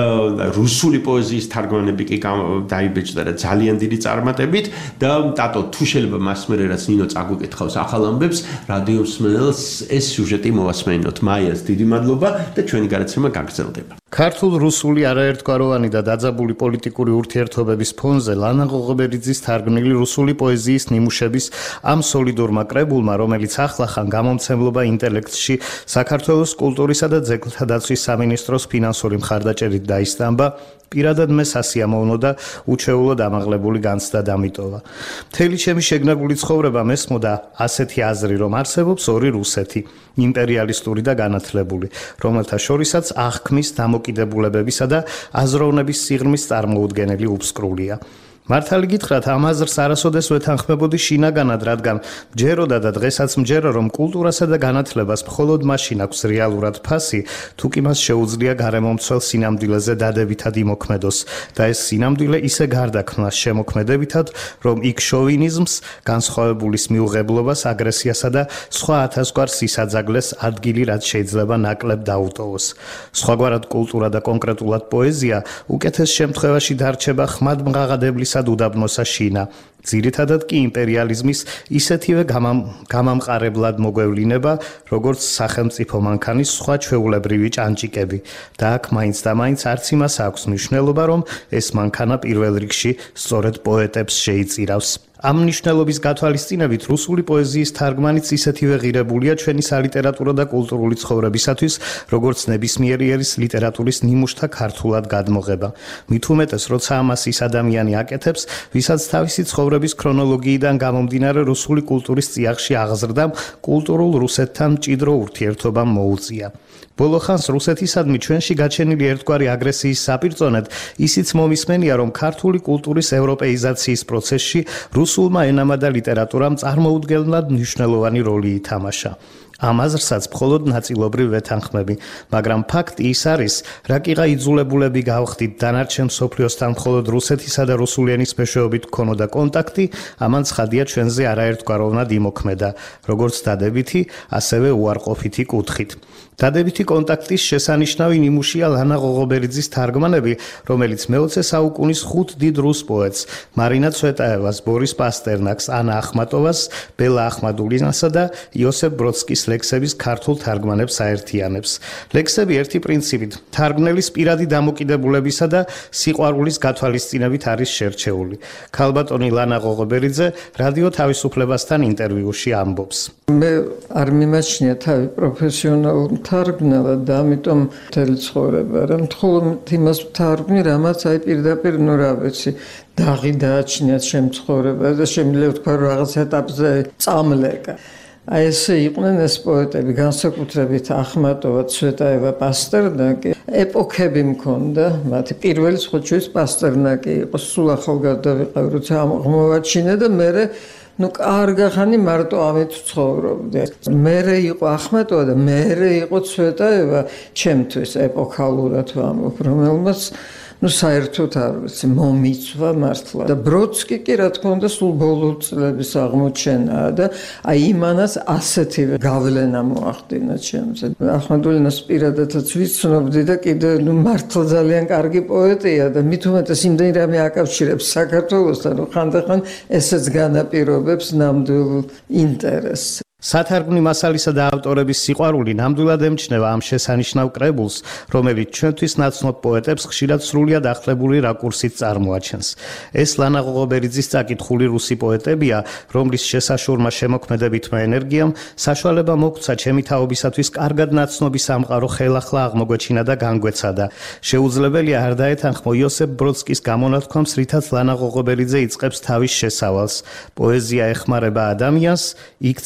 რუსული პოეზიის თარგმანები კი დაიბეჭდა და ძალიან დიდი წარმატებით და ტატო თუ შეიძლება მას მერე რაც ნინო წაგვიკითხავს ახალ ამბებს, რადიო მსმენელს ეს სიუჟეტი მოვასმენოთ. მაიას დიდი მადლობა და ჩვენი გადაცემა გაგრძელდება. ქართულ-რუსული არაერთგვაროვანი და დაძაბული პოლიტიკური ურთიერთობების ფონზე ლანა ღოღობერიძის თარგმნილი რუსული პოეზიის ნიმუშების ამ სოლიდურმა კრებულმა, რომელიც ახლახან გამომცემლობა ინტელექტში საქართველოს კულტურისა და ძეგლთა დაცვის სამინისტროს ფინანსური მხარდაჭერით დაისტამბა, პირადად მე სასიამოვნო და უჩვეულოდ ამაღლებული განცდა დამიტოვა. მთელი ჩემი შეგნებული ცხოვრება მესმოდა ასეთი აზრი, რომ არსებობს ორი რუსეთი, იმპერიალისტური და განათლებული, რომელთა შორისაც აღქმის დამოკიდებულებებისა და აზროვნების სიღრმის წარმოუდგენელი უბსკრულია. მართალი გითხრათ, ამ აზრს არასოდეს ვეთანხმებოდი შინაგანად, რადგან მჯეროდა და დღესაც მჯერა, რომ კულტურასა და განათლებას მხოლოდ მაშინ აქვს რეალურად ფასი, თუ კი მას შეუძლია გარემომცველ სინამდვილეზე დადებითად იმოქმედოს და ეს სინამდვილე ისე გარდაქმნას შემოქმედებითად, რომ იქ შოვინიზმს, განსხვავებულის მიუღებლობას, აგრესიასა და სხვა ათასგვარ სისაძაგლეს ადგილი რაც შეიძლება ნაკლებ დაუტოვოს. სხვაგვარად კულტურა და კონკრეტულად პოეზია უკეთეს შემთხვევაში დარჩება ხმადმღაღადებლის უდაბნოსა შინა. ძირითადად კი იმპერიალიზმის ისეთივე გამამყარებლად მოგვევლინება, როგორც სახელმწიფო მანქანის სხვა ჩვეულებრივი ჭანჭიკები და აქ მაინც და მაინც არც იმას აქვს მნიშვნელობა, რომ ეს მანქანა პირველ რიგში სწორედ პოეტებს შეიწირავს. ამ მნიშვნელობის გათვალისწინებით რუსული პოეზიის თარგმანიც ისეთივე ღირებულია ჩვენი სალიტერატურო და კულტურული ცხოვრებისათვის, როგორც ნებისმიერი ერის ლიტერატურის ნიმუშთა ქართულად გადმოღება. მით უმეტეს, როცა ამას ის ადამიანი აკეთებს, ვისაც თავისი ცხოვრების ქრონოლოგიიდან გამომდინარე რუსული კულტურის წიაღში აღზრდამ კულტურულ რუსეთთან მჭიდრო ურთიერთობამ მოუწია. ბოლო ხანს რუსეთისადმი ჩვენში გაჩენილი ერთგვარი აგრესიის საპირწონედ ისიც მომისმენია, რომ ქართული კულტურის ევროპეიზაციის პროცესში რუსულმა ენამა და ლიტერატურამ წარმოუდგენლად მნიშვნელოვანი როლი ითამაშა. ამ აზრსაც მხოლოდ ნაწილობრივ ვეთანხმები, მაგრამ ფაქტი ის არის, რაკიღა იძულებულები გავხდით დანარჩენ მსოფლიოსთან მხოლოდ რუსეთისა და რუსული ენის მეშვეობით გქონოდა კონტაქტი, ამან ცხადია ჩვენზე არაერთგვაროვნად იმოქმედა, როგორც დადებითი, ასევე უარყოფითი კუთხით. დადებითი კონტაქტის შესანიშნავი ნიმუშია ლანა ღოღობერიძის თარგმანები, რომელიც მე-20 საუკუნის 5 დიდ რუს პოეტს, მარინა ცვეტაევას, ბორის პასტერნაკს, ანა ახმატოვას, ბელა ახმადულინასა და იოსებ ბროდსკის ლექსების ქართულ თარგმანებს აერთიანებს. ლექსები ერთი პრინციპით, თარგმნელის პირადი დამოკიდებულებისა და სიყვარულის გათვალისწინებით არის შერჩეული. ქალბატონი ლანა ღოღობერიძე რადიო თავისუფლებასთან ინტერვიუში ამბობს. მე არ მიმაჩნია თავი პროფესიონალურ თარგმნელად და ამიტომ მთელი ცხოვრება რა მხოლოდ იმას ვთარგმნი, რამაც აი პირდაპირ ნუ რა ვიცი დაღი დააჩნიათ ჩემ ცხოვრებაზე და შემიძლია ვთქვა რომ რაღაც ეტაპზე წამლეკა. აი ესე იყვნენ ეს პოეტები, განსაკუთრებით ახმატოვა, ცვეტაევა, პასტერნაკი. ეპოქები მქონდა, მათი პირველი ხოჩვის პასტერნაკი იყო, სულ ახალგაზრდა ვიყავ, როცა აღმოვაჩინე და მე ну კარგახანი მარტო ამით ცხოვრობდი. მერე იყო ახმატოვა და მერე იყო ცვეტაევა, ჩემთვის ეპოქალურად ვამბობ, რომელმაც ну საერთოდ არ ვიცი, მომიცვა მართლა. და ბროდსკი კი რა თქმა უნდა სულ ბოლო წლების აღმოჩენაა და აი იმანაც ასეთივე გავლენა მოახდინა ჩემზე. ახმადულინას პირადადაც ვიცნობდი და კიდე ну მართლა ძალიან კარგი პოეტია და მით უმეტეს იმდენი რამე აკავშირებს საქართველოსთან, რომ ხანდახან ესეც განაპირობებს ნამდვილ ინტერესს. სათარგმნი მასალისა და ავტორების სიყვარული ნამდვილად ემჩნევა ამ შესანიშნავ კრებულს, რომელიც ჩვენთვის ნაცნობ პოეტებს ხშირად სრულიად ახლებული რაკურსით წარმოაჩენს. ეს ლანა ღოღობერიძის წაკითხული რუსი პოეტებია, რომლის შესაშურმა შემოქმედებითმა ენერგიამ საშუალება მოგცა ჩემი თაობისათვის კარგად ნაცნობი სამყარო ხელახლა აღმოგვეჩინა და განგვეცადა. შეუძლებელია არ დაეთანხმო იოსებ ბროდსკის გამონათქვამს, რითაც ლანა ღოღობერიძე იწყებს თავის შესავალს. პოეზია ეხმარება ადამიანს, იქცეს ადამიანს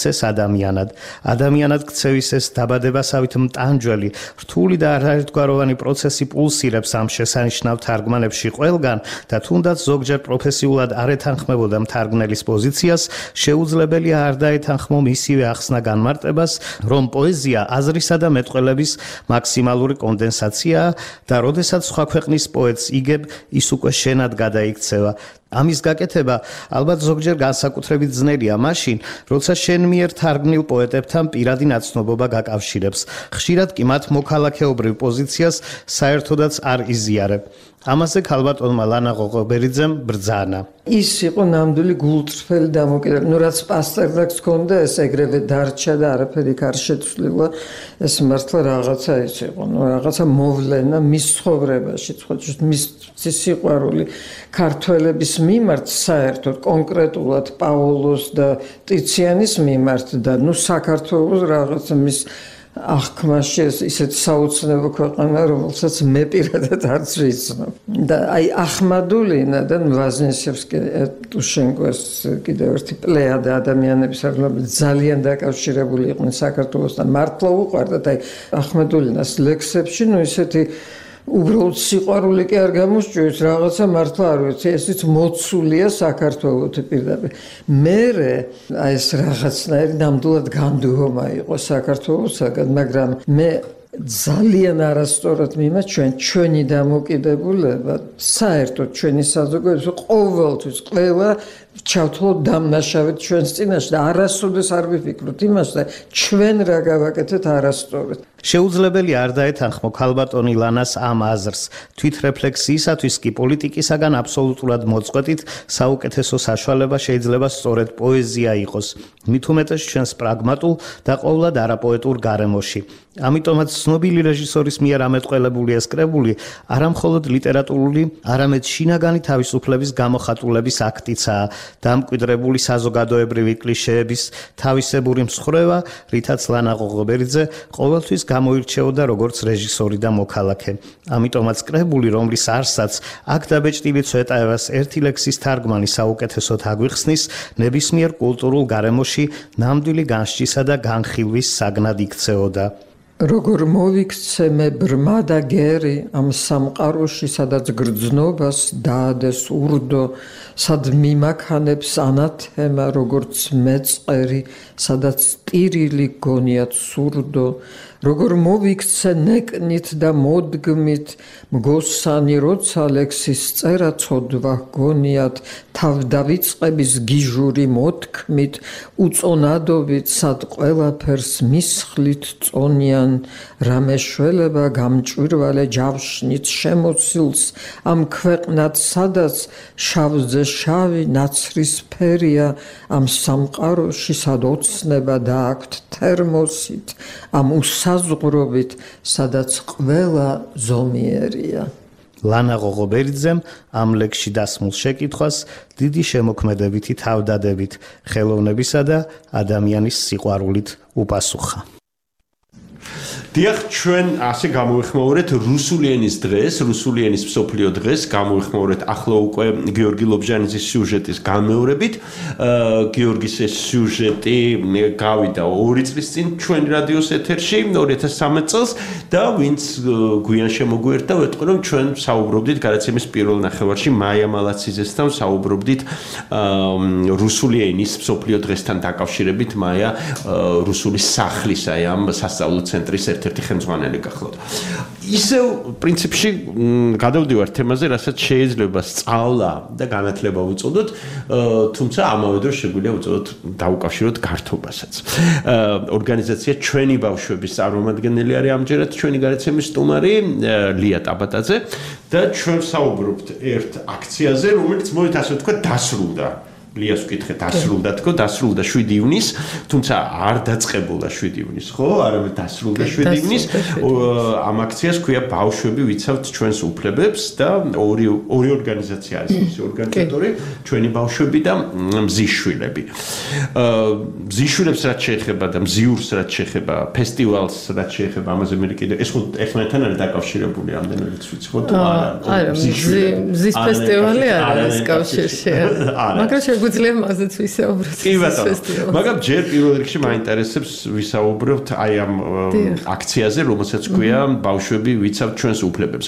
ადამიანად ქცევის ეს დაბადებასავით მტანჯველი, რთული და არაერთგვაროვანი პროცესი პულსირებს ამ შესანიშნავ თარგმანებში ყველგან და თუნდაც ზოგჯერ პროფესიულად არ ეთანხმებოდა მთარგმნელის პოზიციას, შეუძლებელია არ დაეთანხმო მისივე ახსნა განმარტებას, რომ პოეზია აზრისა და მეტყველების მაქსიმალური კონდენსაციაა და როდესაც სხვა ქვეყნის პოეტს იგებ, ის უკვე შენად გადაიქცევა. ამის გაკეთება ალბათ ზოგჯერ განსაკუთრებით ძნელია მაშინ, როცა შენ მიერ თარგმნილ პოეტებთან პირადი ნაცნობობა გაკავშირებს. ხშირად კი მათ მოქალაქეობრივ პოზიციას საერთოდაც არ იზიარებ. ამაზე ქალბატონმა ლანა ღოღობერიძემ ბრძანა. ის იყო ნამდვილი გულწრფელი დამოკიდებული. რაც პასტერნაკს ჰქონდა, ეს ეგრევე დარჩა და არაფერი არ შეცვლილა. ეს მართლა რაღაცა ის იყო, რაღაცა მოვლენა მის ცხოვრებაში, მის სიყვარული ქართველების მიმართ საერთოდ, კონკრეტულად პაულოს და ტიციანის მიმართ და საქართველოს რაღაცა მის აღქმაში ისეთ საოცნებო ქვეყანა, რომელსაც მე პირადად არც ვიცნობ. და აი ახმადულინა და ვაზნესევსკი ტუშენკოს კიდევ ერთი პლეიადა ადამიანების, რომლებიც ძალიან დაკავშირებული იყვნენ საქართველოსთან, მართლა უყვარდათ აი ახმადულინას ლექსებში, ისეთი უბრალოდ სიყვარული კი არ გამოსჭირს, რაღაცა მართლა არ ვიცი, ესეც მოცულია საქართველოს პირდაპირ. მერე აი ეს რაღაცნაირი ნამდვილად განდუღომა იყო საქართველოსაგან, მაგრამ მე ძალიან არასწორად მიმაჩვენ ჩვენი დამოკიდებულება, საერთოდ ჩვენი საზოგადოება ყოველთვის ყველა ჩავთვალოთ დამნაშავედ ჩვენს წინაშე და არასოდეს არ ვიფიქროთ იმას და ჩვენ რა გავაკეთეთ არასწორად. შეუძლებელია არ დაეთანხმო ქალბატონი ლანას ამ აზრს. თვითრეფლექსიისათვის კი პოლიტიკისაგან აბსოლუტურად მოწყვეტით საუკეთესო საშუალება შეიძლება სწორედ პოეზია იყოს. მით უმეტეს ჩვენს პრაგმატულ და ყოვლად არაპოეტურ გარემოში. ამიტომაც ცნობილი რეჟისორის მიერ ამეტყველებული ეს კრებული არამხოლოდ ლიტერატურული, არამედ შინაგანი თავისუფლების გამოხატულების აქტიცაა. დამკვიდრებული საზოგადოებრივი კლიშეების თავისებური მსხრევა, რითაც ლანა ღოღობერიძე ყოველთვის გამოირჩეოდა როგორც რეჟისორი და მოქალაქე. ამიტომაც კრებული, რომლის არსაც აქ დაბეჭდილი ცვეტაევას ერთი ლექსის თარგმანი საუკეთესოდ აგვიხსნის, ნებისმიერ კულტურულ გარემოში ნამდვილი განსჯისა და განხილვის საგნად იქცეოდა. როგორ მოვიქცე მე ბრმა და გერი ამ სამყაროში, სადაც გრძნობას დაადეს ურდო, სად მიმაქანებს ანათემა, როგორც მეწყერი, სადაც ტირილი გონიათ სურდო, როგორ მოვიქცე ნეკნით და მოდგმით, მგოსანი როცა ლექსის წერა ცოდვა გონიათ, თავდავიწყების გიჟური მოთქმით, უწონადობით, სად ყველაფერს მისხლით წონიან, რამე შველება გამჭვირვალე ჯავშნით შემოცილს, ამ ქვეყნად სადაც შავზე შავი ნაცრისფერია, ამ სამყაროში სად ოცნება დააქვთ თერმოსით, ამ საზღვრობით, სადაც ყველა ზომიერია. ლანა ღოღობერიძემ ამ ლექსში დასმულ შეკითხვას დიდი შემოქმედებითი თავდადებით, ხელოვნებისა და ადამიანის სიყვარულით უპასუხა. დიახ, ჩვენ ასე გამოვიხმაურეთ რუსული ენის დღეს, რუსული ენის მსოფლიო დღეს, გამოვიხმაურეთ ახლა უკვე გიორგი ლობჟანიძის სიუჟეტის განმეორებით. გიორგის ეს სიუჟეტი გავიდა 2 წლის წინ ჩვენ რადიოს ეთერში 2013 წელს და ვინც გვიან შემოგვიერთდა, ვეტყვი რომ ჩვენ საუბრობდით გადაცემის პირველ ნახევარში მაია მალაციძესთან საუბრობდით რუსული ენის მსოფლიო დღესთან დაკავშირებით. მაია რუსული სახლის აი ამ სასწავლო ცენტრის ერთ-ერთი ხელმძღვანელი გახლავთ. ისევ პრინციპში გადავდივართ თემაზე, რასაც შეიძლება სწავლა და განათლება უწოდოთ, თუმცა ამავე დროს შეგვიძლია უწოდოთ დაუკავშიროთ გართობასაც. ორგანიზაცია ჩვენი ბავშვების წარმომადგენელი არის ამჯერად ჩვენი გადაცემის სტუმარი ლია ტაბატაძე და ჩვენ საუბრობთ ერთ აქციაზე, რომელიც მოვით ასე ვთქვა დასრულდა. ლიას ვკითხეთ, დასრულდა 7 ივნისს, თუმცა არ დაწყებულა 7 ივნისს, ხო? არამედ დასრულდა 7 ივნისს. ამ აქციას ქვია ბავშვები ვიცავთ ჩვენს უფლებებს და ორი ორგანიზაცია არის მისი ორგანიზატორი, ჩვენი ბავშვები და მზიშვილები. მზიშვილებს რაც შეეხება და მზიურს რაც შეეხება, ფესტივალს რაც შეეხება, ამაზე მე კიდე ეს ხო ერთმანეთთან არის დაკავშირებული ამდენადაც ვიცი, ხო? არა, მზის ფესტივალი არ არის კავშირში. მაგრამ შეგვიძლია მასეც ვისაუბროთ. კი ბატონო. მაგრამ ჯერ პირველ რიგში მაინტერესებს ვისაუბროთ აი ამ აქციაზე, რომელსაც ქვია ბავშვები ვიცავთ ჩვენს უფლებებს.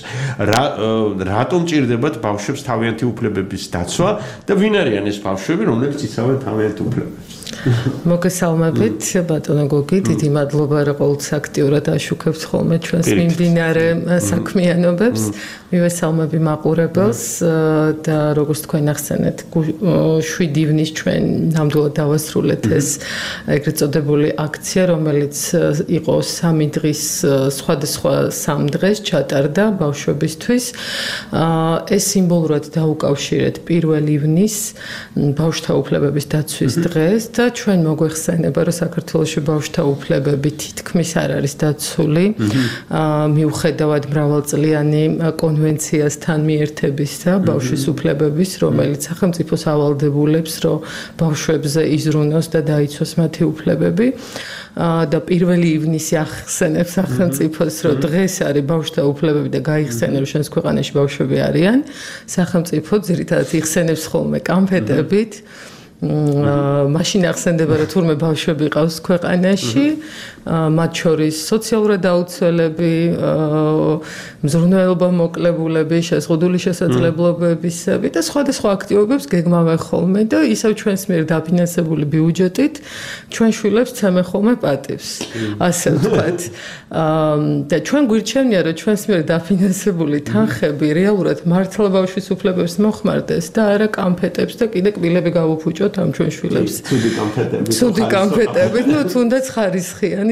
რატომ ჭირდებათ ბავშვებს თავიანთი უფლებების დაცვა და ვინ არიან ეს ბავშვები, რომლებიც იცავენ თავიანთი უფლებებს? მოგესალმებით, ბატონო გოგი, დიდი მადლობა, რომ ყოველთვის აქტიურად აშუქებთ ხოლმე ჩვენს მიმდინარე საქმიანობებს. მივესალმები მაყურებელს და როგორც თქვენ ახსენეთ, 7 ივნის ჩვენ ნამდვილად დავასრულეთ ეს ეგრეთ წოდებული აქცია, რომელიც იყო 3 დღის სხვადასხვა 3 დღეს ჩატარდა ბავშვებისთვის. ეს სიმბოლურად დაუკავშირეთ 1 ივნის ბავშვთა უფლებების დაცვის დღეს და ჩვენ მოგვეხსენება, რომ საქართველოში ბავშვთა უფლებები თითქმის არ არის დაცული, მიუხედავად მრავალწლიანი კონვენციასთან მიერთებისა ბავშვის უფლებების, რომელიც სახელმწიფოს ავალდებულებს, რომ ბავშვებზე იზრუნოს და დაიცვას მათი უფლებები. და 1 ივნისი ახსენებს სახელმწიფოს, რომ დღეს არის ბავშვთა უფლებები და გაიხსენებს ჩვენს ქვეყანაში ბავშვები არიან. სახელმწიფო ძირითადად იხსენებს ხოლმე კამფეტებით. მაშინ ახსენდება, რომ თურმე ბავშვები ყავს ქვეყანაში, მათ შორის სოციალურად აუცილებელი, მზრუნველობა მოკლებულები, შეზღუდული შესაძლებლობებისები და სხვადასხვა აქტივობებს გეგმავენ ხოლმე და ისევ ჩვენს მიერ დაფინანსებული ბიუჯეტით ჩვენ შვილებს ცემენ ხოლმე პატივს, ასე ვთქვათ. და ჩვენ გვირჩევნია, რომ ჩვენს მიერ დაფინანსებული თანხები რეალურად მართლა ბავშვის უფლებებს მოხმარდეს და არა კამფეტებს და კიდე კბილები გავუფუჭოთ ამ ჩვენ შვილებს. ცუდი კამფეტები, ну თუნდაც ხარისხიანი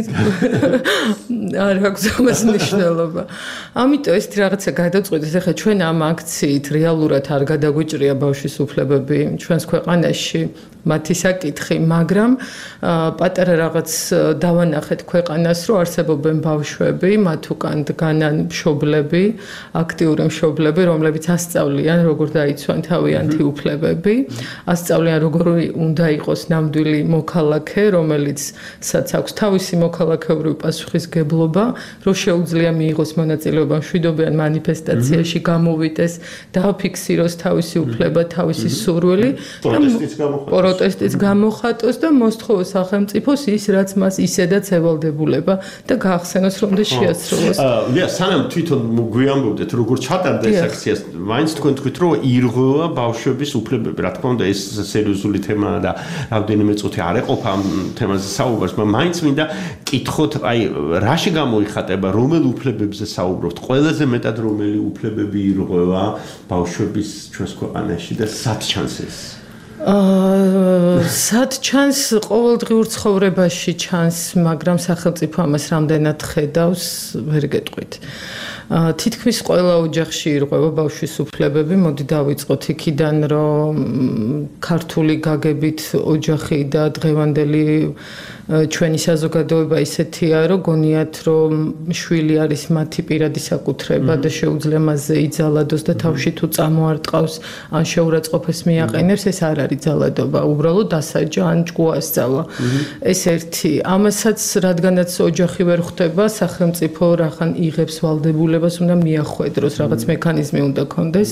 არ აქვს ამას მნიშვნელობა. ამიტომ ეს რაღაცა გადაწყვეტეთ, ახლა ჩვენ ამ აქციით რეალურად არ გადაგვიჭრია ბავშვის უფლებები ჩვენს ქვეყანაში, მათი საკითხი, მაგრამ პატარა რაღაც დავანახეთ ქვეყანას, რომ არსებობენ ბავშვები, მათ უკან დგანან მშობლები, აქტიური მშობლები, რომლებიც ასწავლიან, როგორ დაიცვან თავიანთი უფლებები, ასწავლიან, როგორ უნდა იყოს ნამდვილი მოქალაქე, რომელიცაც აქვს თავისი მოქალაქეობრივი პასუხისგებლობა, რომ შეუძლია მიიღოს მონაწილეობა მშვიდობიან მანიფესტაციაში, გამოვიდეს, დააფიქსიროს თავისი უფლება, თავისი სურვილი, პროტესტიც გამოხატოს და მოსთხოვოს სახელმწიფოს ის, რაც მას ისედაც ევალდებულება და გაახსენოს, რომ და შეასრულოს. ლია, სანამ თვითონ გვიამბობდეთ, როგორ ჩატარდა ეს აქცია, მაინც თქვენ თქვით, რომ ირღვევა ბავშვების უფლებები, რა თქმა უნდა, ეს სერიოზული თემაა და რამდენიმე წუთი არ ეყოფა ამ თემაზე საუბარს, მაგრამ მაინც მინდა კითხოთ, აი, რაში გამოიხატება, რომელ უფლებებზე საუბრობთ, ყველაზე მეტად რომელი უფლებები ირღვევა ბავშვების ჩვენს ქვეყანაში და სად ჩანს ეს? სად ჩანს ყოველდღიურ ცხოვრებაში ჩანს, მაგრამ სახელმწიფო ამას რამდენად ხედავს, ვერ გეტყვით. თითქმის ყველა ოჯახში ირღვევა ბავშვის უფლებები, მოდი დავიწყოთ იქიდან, რომ ქართული გაგებით ოჯახი და დღევანდელი ჩვენი საზოგადოება ისეთია, რომ გონიათ, რომ შვილი არის მათი პირადი საკუთრება და შეუძლია მასზე იძალადოს და თავში თუ წამოარტყავს, ან შეურაცხყოფას მიაყენებს, ეს არ არის ძალადობა, უბრალოდ დასაჯა ან ჭკუასწავლა. ეს ერთი. ამასაც, რადგანაც ოჯახი ვერ ხვდება, სახელმწიფო რახან იღებს ვალდებულებას, უნდა მიახვედროს, რაღაც მექანიზმი უნდა კონდეს.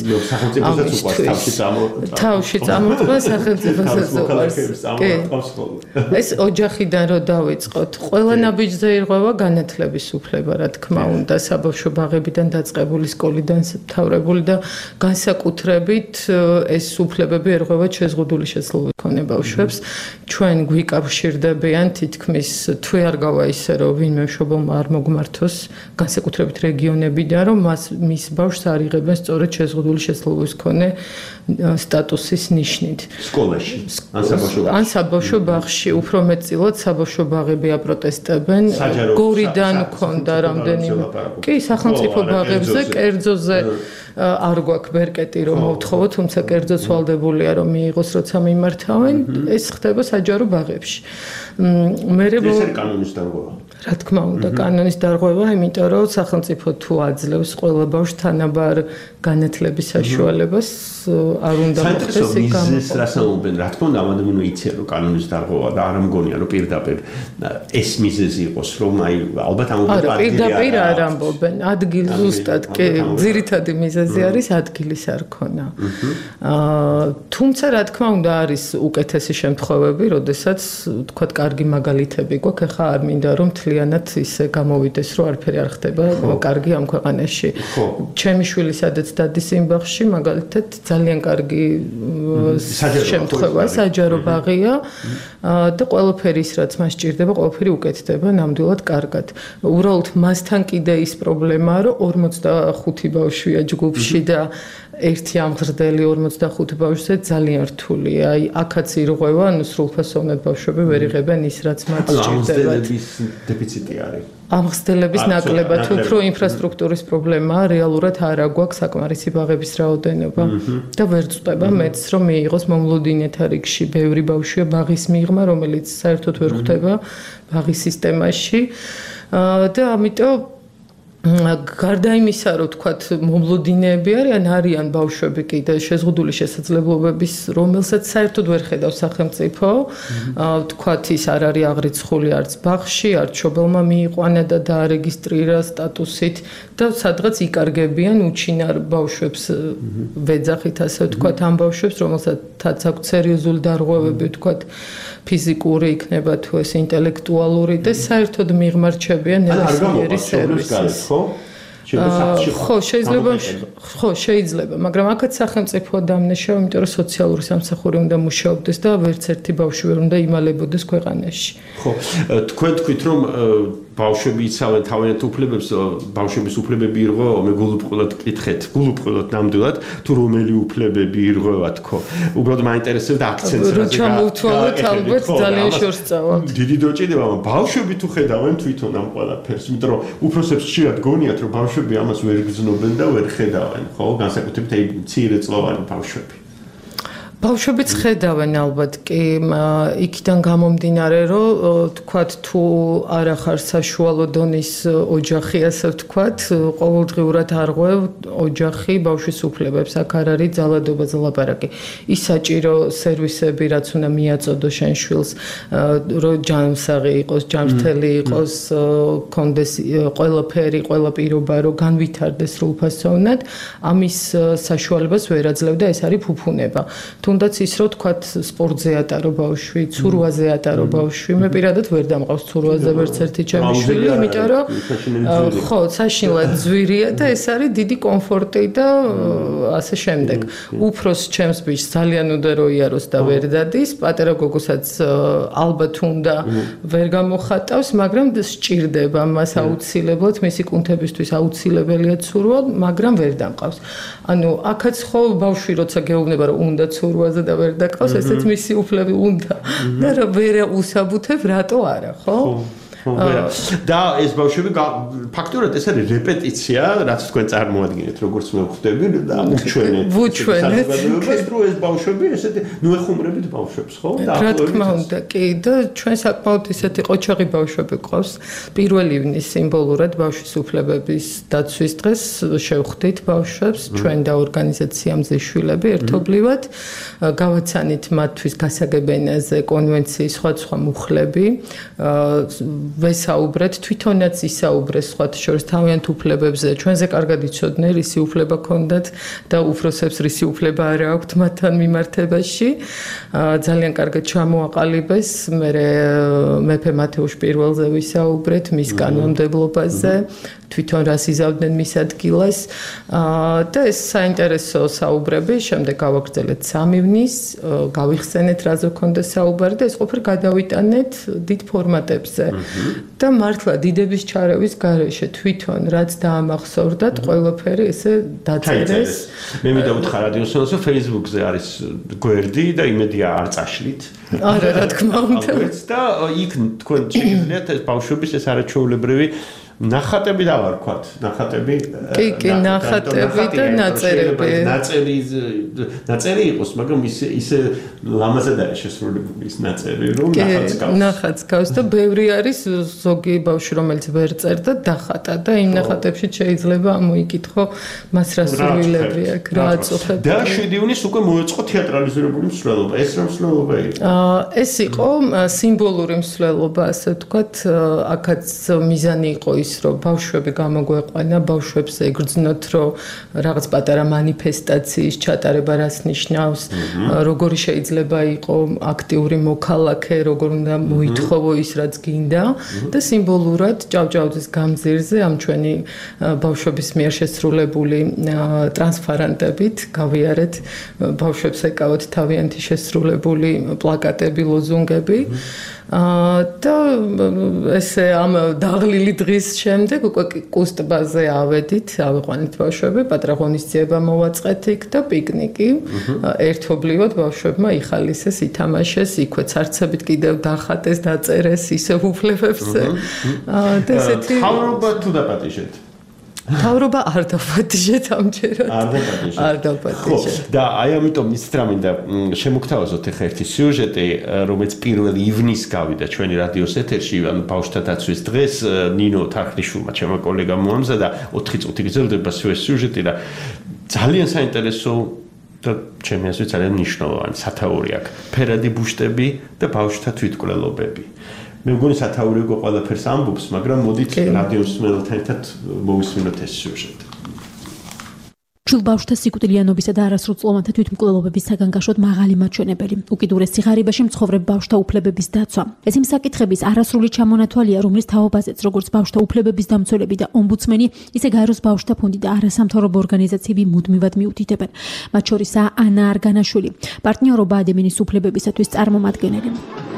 თავში წამოწყვა სახელმწიფოსაც უყარს. ეს ოჯახიდან რო დავიწყოთ, ყველა ნაბიჯზე ირღვევა განათლების უფლება, რა თქმა უნდა, საბავშვო ბაღებიდან დაწყებული, სკოლიდან მთავრებული და განსაკუთრებით ეს უფლებები ირღვევა შეზღუდული შესაძლებლობის მქონე ბავშვებს. ჩვენ გვიკავშირდებიან თითქმის თუ არ გავა ისე, რომ ვინმე მშობელმა არ მოგმართოს, განსაკუთრებით რეგიონებიდან, რომ მის ბავშვს არ იღებენ სწორედ შეზღუდული შესაძლებლობის მქონე სტატუსის ნიშნით. სკოლაში, ან საბავშვო ბაღში, უფრო მეტწილად საბავშვო ბაღები აპროტესტებენ. გორიდან მქონდა რამდენიმე. კი, სახელმწიფო ბაღებზე, კერძოზე არ გვაქვს ბერკეტი რომ მოვთხოვოთ, თუმცა კერძოც ვალდებულია რომ მიიღოს, როცა მიმართავენ, ეს ხდება საჯარო ბაღებში. ეს არის კანონის დარღვევა. რა თქმა უნდა, კანონის დარღვევა, იმიტომ რომ სახელმწიფო თუ აძლევს ყველა ბავშვს თანაბარ განათლების საშუალებას, არ უნდა მოხდეს იქ მიზეზს რასაუბრენ, რა თქმა უნდა, ამან იციან რომ კანონის დარღვევა და არ ამგონია რომ პირდაპირ ეს მიზეზი იყოს, რომ ალბათ ამბობენ არა, პირდაპირ არ ამბობენ, ადგილი ზუსტად კი, ძირითადი მიზეზი არის ადგილის არ ქონა. თუმცა რა თქმა უნდა არის უკეთესი შემთხვევები, როდესაც თქვათ კარგი მაგალითები გვაქვს, ახლა არ მინდა რომ მთლიანად ისე გამოვიდეს, რომ არაფერი არ ხდება კარგი ამ ქვეყანაში. ჩემი შვილი სადაც დადის იმ ბაღში, მაგალითად ძალიან კარგი შემთხვევაა, საჯარო ბაღია და ყველაფერი ის რაც მას ჭირდება, ყველაფერი უკეთდება ნამდვილად კარგად. უბრალოდ მასთან კიდე ის პრობლემაა, რომ 45 ბავშვია ჯგუფში და ერთი ამღრდელი 45 ბავშვზე ძალიან რთულია. აი, აქაც ირღვევა, ანუ სრულფასოვნად ბავშვები ვერ იღებენ ის, რაც მათ ჭირდება. ამღრდელების დეფიციტი არის. ამღრდელების ნაკლებად უფრო ინფრასტრუქტურის პრობლემაა, რეალურად არ აგვაქვს საკმარისი ბაღების რაოდენობა და ვერ წვდება მეც რომ მიიღოს მომლოდინეთა რიგში ბევრი ბავშვია ბაღის მიღმა, რომელიც საერთოდ ვერ ხვდება ბაღის სისტემაში და ამიტომ გარდა იმისა, რომ თქვათ მომლოდინეები არიან ბავშვები კიდე შეზღუდული შესაძლებლობების, რომელსაც საერთოდ ვერ ხედავს სახელმწიფო, თქვათ ის არ არის აღრიცხული არც ბაღში, არც მშობელმა მიიყვანა და დაარეგისტრირა სტატუსით და სადღაც იკარგებიან უჩინარ ბავშვებს ვეძახით ასე ვთქვათ ამ ბავშვებს, რომელსაც აქვს სერიოზული დარღვევები, ვთქვათ ფიზიკური იქნება თუ ეს ინტელექტუალური და საერთოდ მიღმარჩებიან ნებისმიერი სერვისის. ხო, შეიძლება, მაგრამ აქაც სახელმწიფო დამნაშავე, იმიტომ რომ სოციალური სამსახური უნდა მუშაობდეს და ვერც ერთი ბავშვი ვერ უნდა იმალებოდეს ქვეყანაში. ხო, თქვენ თქვით რომ ბავშვები იცავენ თავიანთ უფლებებს, ბავშვების უფლებები ირღვევა, მე გულუბრყვილად კითხეთ, გულუბრყვილად ნამდვილად, თუ რომელი უფლებები ირღვევა თქო. უბრალოდ მაინტერესებდა აქცენტს რა ჩამოვთვალოთ, ალბათ ძალიან შორს წავალთ. დიდი დოჭირდება, ბავშვები თუ ხედავენ თვითონ ამ ყველაფერს, იმიტომ რომ უფროსებს ხშირად გონიათ, რომ ბავშვები ამას ვერ გრძნობენ და ვერ ხედავენ, ხო, განსაკუთრებით აი მცირეწლოვანი ბავშვები. ბავშვებიც ხედავენ ალბათ კი იქიდან გამომდინარე რომ თქვათ თუ არ ახარ საშუალო დონის ოჯახი ასე ვთქვათ ყოველდღიურად არღვევ ოჯახი ბავშვის უფლებებს აქ არ არის ძალადობაზე ლაპარაკი ის საჭირო სერვისები რაც უნდა მიაწოდო შენ შვილს რომ ჯანმსაღი იყოს ჯანმრთელი იყოს კონდეს ყველაფერი ყველა პირობა რომ განვითარდეს სრულფასოვნად ამის საშუალებას ვერ აძლევდა ეს არის ფუფუნება თუნდაც ის რომ თქვათ სპორტზე ატარო ბავშვი, ცურვაზე ატარო ბავშვი, მე პირადად ვერ დამყავს ცურვაზე ვერც ერთი ჩემი შვილი, იმიტომ რომ ხო, საშინლად ძვირია და ეს არის დიდი კომფორტი და ასე შემდეგ. უფროს ჩემს ბიჭს ძალიან უნდა რომ იაროს და ვერ დადის, პატარა გოგოსაც ალბათ უნდა ვერ გამოხატავს, მაგრამ სჭირდება მას აუცილებლად მისი კუნთებისთვის აუცილებელია ცურვა, მაგრამ ვერ დამყავს. ანუ აქაც ხო ბავშვი როცა გეუბნება რომ უნდა ცურვაზე და ვერ დაკავს, ესეც მისი უფლები უნდა. და რა ვერ უსაბუთებ, რატო არა, ხო? და ეს ბავშვები ფაქტურად ეს არის რეპეტიცია, რაც თქვენ წარმოადგენთ, როგორც მე ვხვდები და უჩვენეთ. ვუჩვენეთ. რომ ეს ბავშვები ესეთი ნუ ეხუმრებით ბავშვებს, ხო? რა თქმა უნდა, კი და ჩვენ საკმაოდ ისეთი ყოჩაღი ბავშვები ყავს. 1 ივნის სიმბოლურად ბავშვის უფლებების დაცვის დღეს შევხვდით ბავშვებს, ჩვენ და ორგანიზაცია მზეშვილები ერთობლივად გავაცანით მათთვის გასაგებენაზე კონვენციის სხვა მუხლები. ვესაუბრეთ, თვითონაც ისაუბრეს სხვათა შორის თავიანთ უფლებებზე. ჩვენზე კარგად იცოდნენ, რისი უფლება ქონდათ და უფროსებს რისი უფლება არ აქვთ მათთან მიმართებაში. ძალიან კარგად ჩამოაყალიბეს. მე მეფე მათეუშ პირველზე ვისაუბრეთ მის კანონმდებლობაზე. თვითონ რას იზავდნენ მის ადგილას და ეს საინტერესო საუბრები შემდეგ გავაგრძელეთ 3 ივნის გავიხსენეთ რაზე ქონდა საუბარი და ეს ყოფილი გადავიტანეთ დიდ ფორმატებზე და მართლა დიდების ჩარევის გარეშე თვითონ რაც დაამახსოვრდათ ყველაფერი ესე დაწერეს მე მინდა უთხრა რადიოსონოს რომ Facebook-ზე არის გვერდი და იმედია არ წაშლით არა რა თქმა უნდა და იქ თქვენ შეგიძლიათ ეს ბავშვების ეს არაჩვეულებრივი ნახატები და ვარ ვქვათ, ნახატები. კი, ნახატები და ნაწერები. ნაწერი იყოს, მაგრამ ისე ლამაზად არის შესრულებული ის ნაწერი, რომ ნახატს გავს. ნახატს გავს და ბევრი არის ზოგი ბავშვი, რომელიც ვერ წერდა, დახატა და იმ ნახატებში შეიძლება ამოიკითხო მას რა სრულილებრი აქვს, რა აწუხებია. და 7 ივნისს უკვე მოეწყო თეატრალიზებული მსვლელობა. ეს რა მსვლელობა იყო? ეს იყო სიმბოლური მსვლელობა, ასე ვთქვათ, აქაც მიზანი იყო ის, რომ ბავშვები გამოგვეყვანა, ბავშვებს ეგრძნოთ, რომ რაღაც პატარა მანიფესტაციის ჩატარება რას ნიშნავს, როგორი შეიძლება იყო აქტიური მოქალაქე, როგორ უნდა მოითხოვო ის, რაც გინდა და სიმბოლურად ჭავჭავაძის გამზირზე ამ ჩვენი ბავშვების მიერ შესრულებული ტრანსპარენტებით გავიარეთ, ბავშვებს ეკავათ თავიანთი შესრულებული პლაკატები, ლოზუნგები. და ესე ამ დაღლილი დღის შემდეგ უკვე კუსტბაზე ავედით, ავიყვანეთ ბავშვები, პატარა ღონისძიება მოვაწყეთ იქ და პიკნიკი. ერთობლივად ბავშვებმა იხალისეს, ითამაშეს, იქვე ცარცებით კიდევ დახატეს, დაწერეს ისევ უფლებებზე. და ესეთი თავრობა თუ დაპატიჟეთ? თავრობა არ დაპატიჟეთ ამჯერად. არ დაპატიჟეთ. და აი ამიტომ იცით რა მინდა შემოგთავაზოთ ახლა ერთი სიუჟეტი, რომელიც 1 ივნისს გავიდა ჩვენი რადიოს ეთერში, ანუ ბავშვთა დაცვის დღეს ნინო თარხნიშვილმა, ჩემო კოლეგამ მოამზადა 4 წუთი გრძელდება სიუჟეტი და ძალიან საინტერესო და ჩემი აზრით ძალიან მნიშვნელოვანი სათაური აქვს. ფერადი ბუშტები და ბავშვთა თვითმკვლელობები. მე მგონი სათაური უკვე ყველაფერს ამბობს, მაგრამ მოდით რადიოს მსმენელთან ერთად მოვისმინოთ ეს სიუჟეტი. ჩულ ბავშვთა სიკვდილიანობისა და არასრულწლოვანთა თვითმკვლელობების საგანგაშოდ მაღალი მაჩვენებელი, უკიდურეს სიღარიბეში მცხოვრებ ბავშვთა უფლებების დაცვა. ეს იმ საკითხების არასრული ჩამონათვალია, რომლის თაობაზეც როგორც ბავშვთა უფლებების დამცველები და ომბუდსმენი, ისე გაეროს ბავშვთა ფონდი და არასამთავრობო ორგანიზაციები მუდმივად მიუთითებენ. მათ შორისაა ანა არგანაშვილი, პარტნიორობა ადამიანის უფლებებისათვის წარმომადგენელი.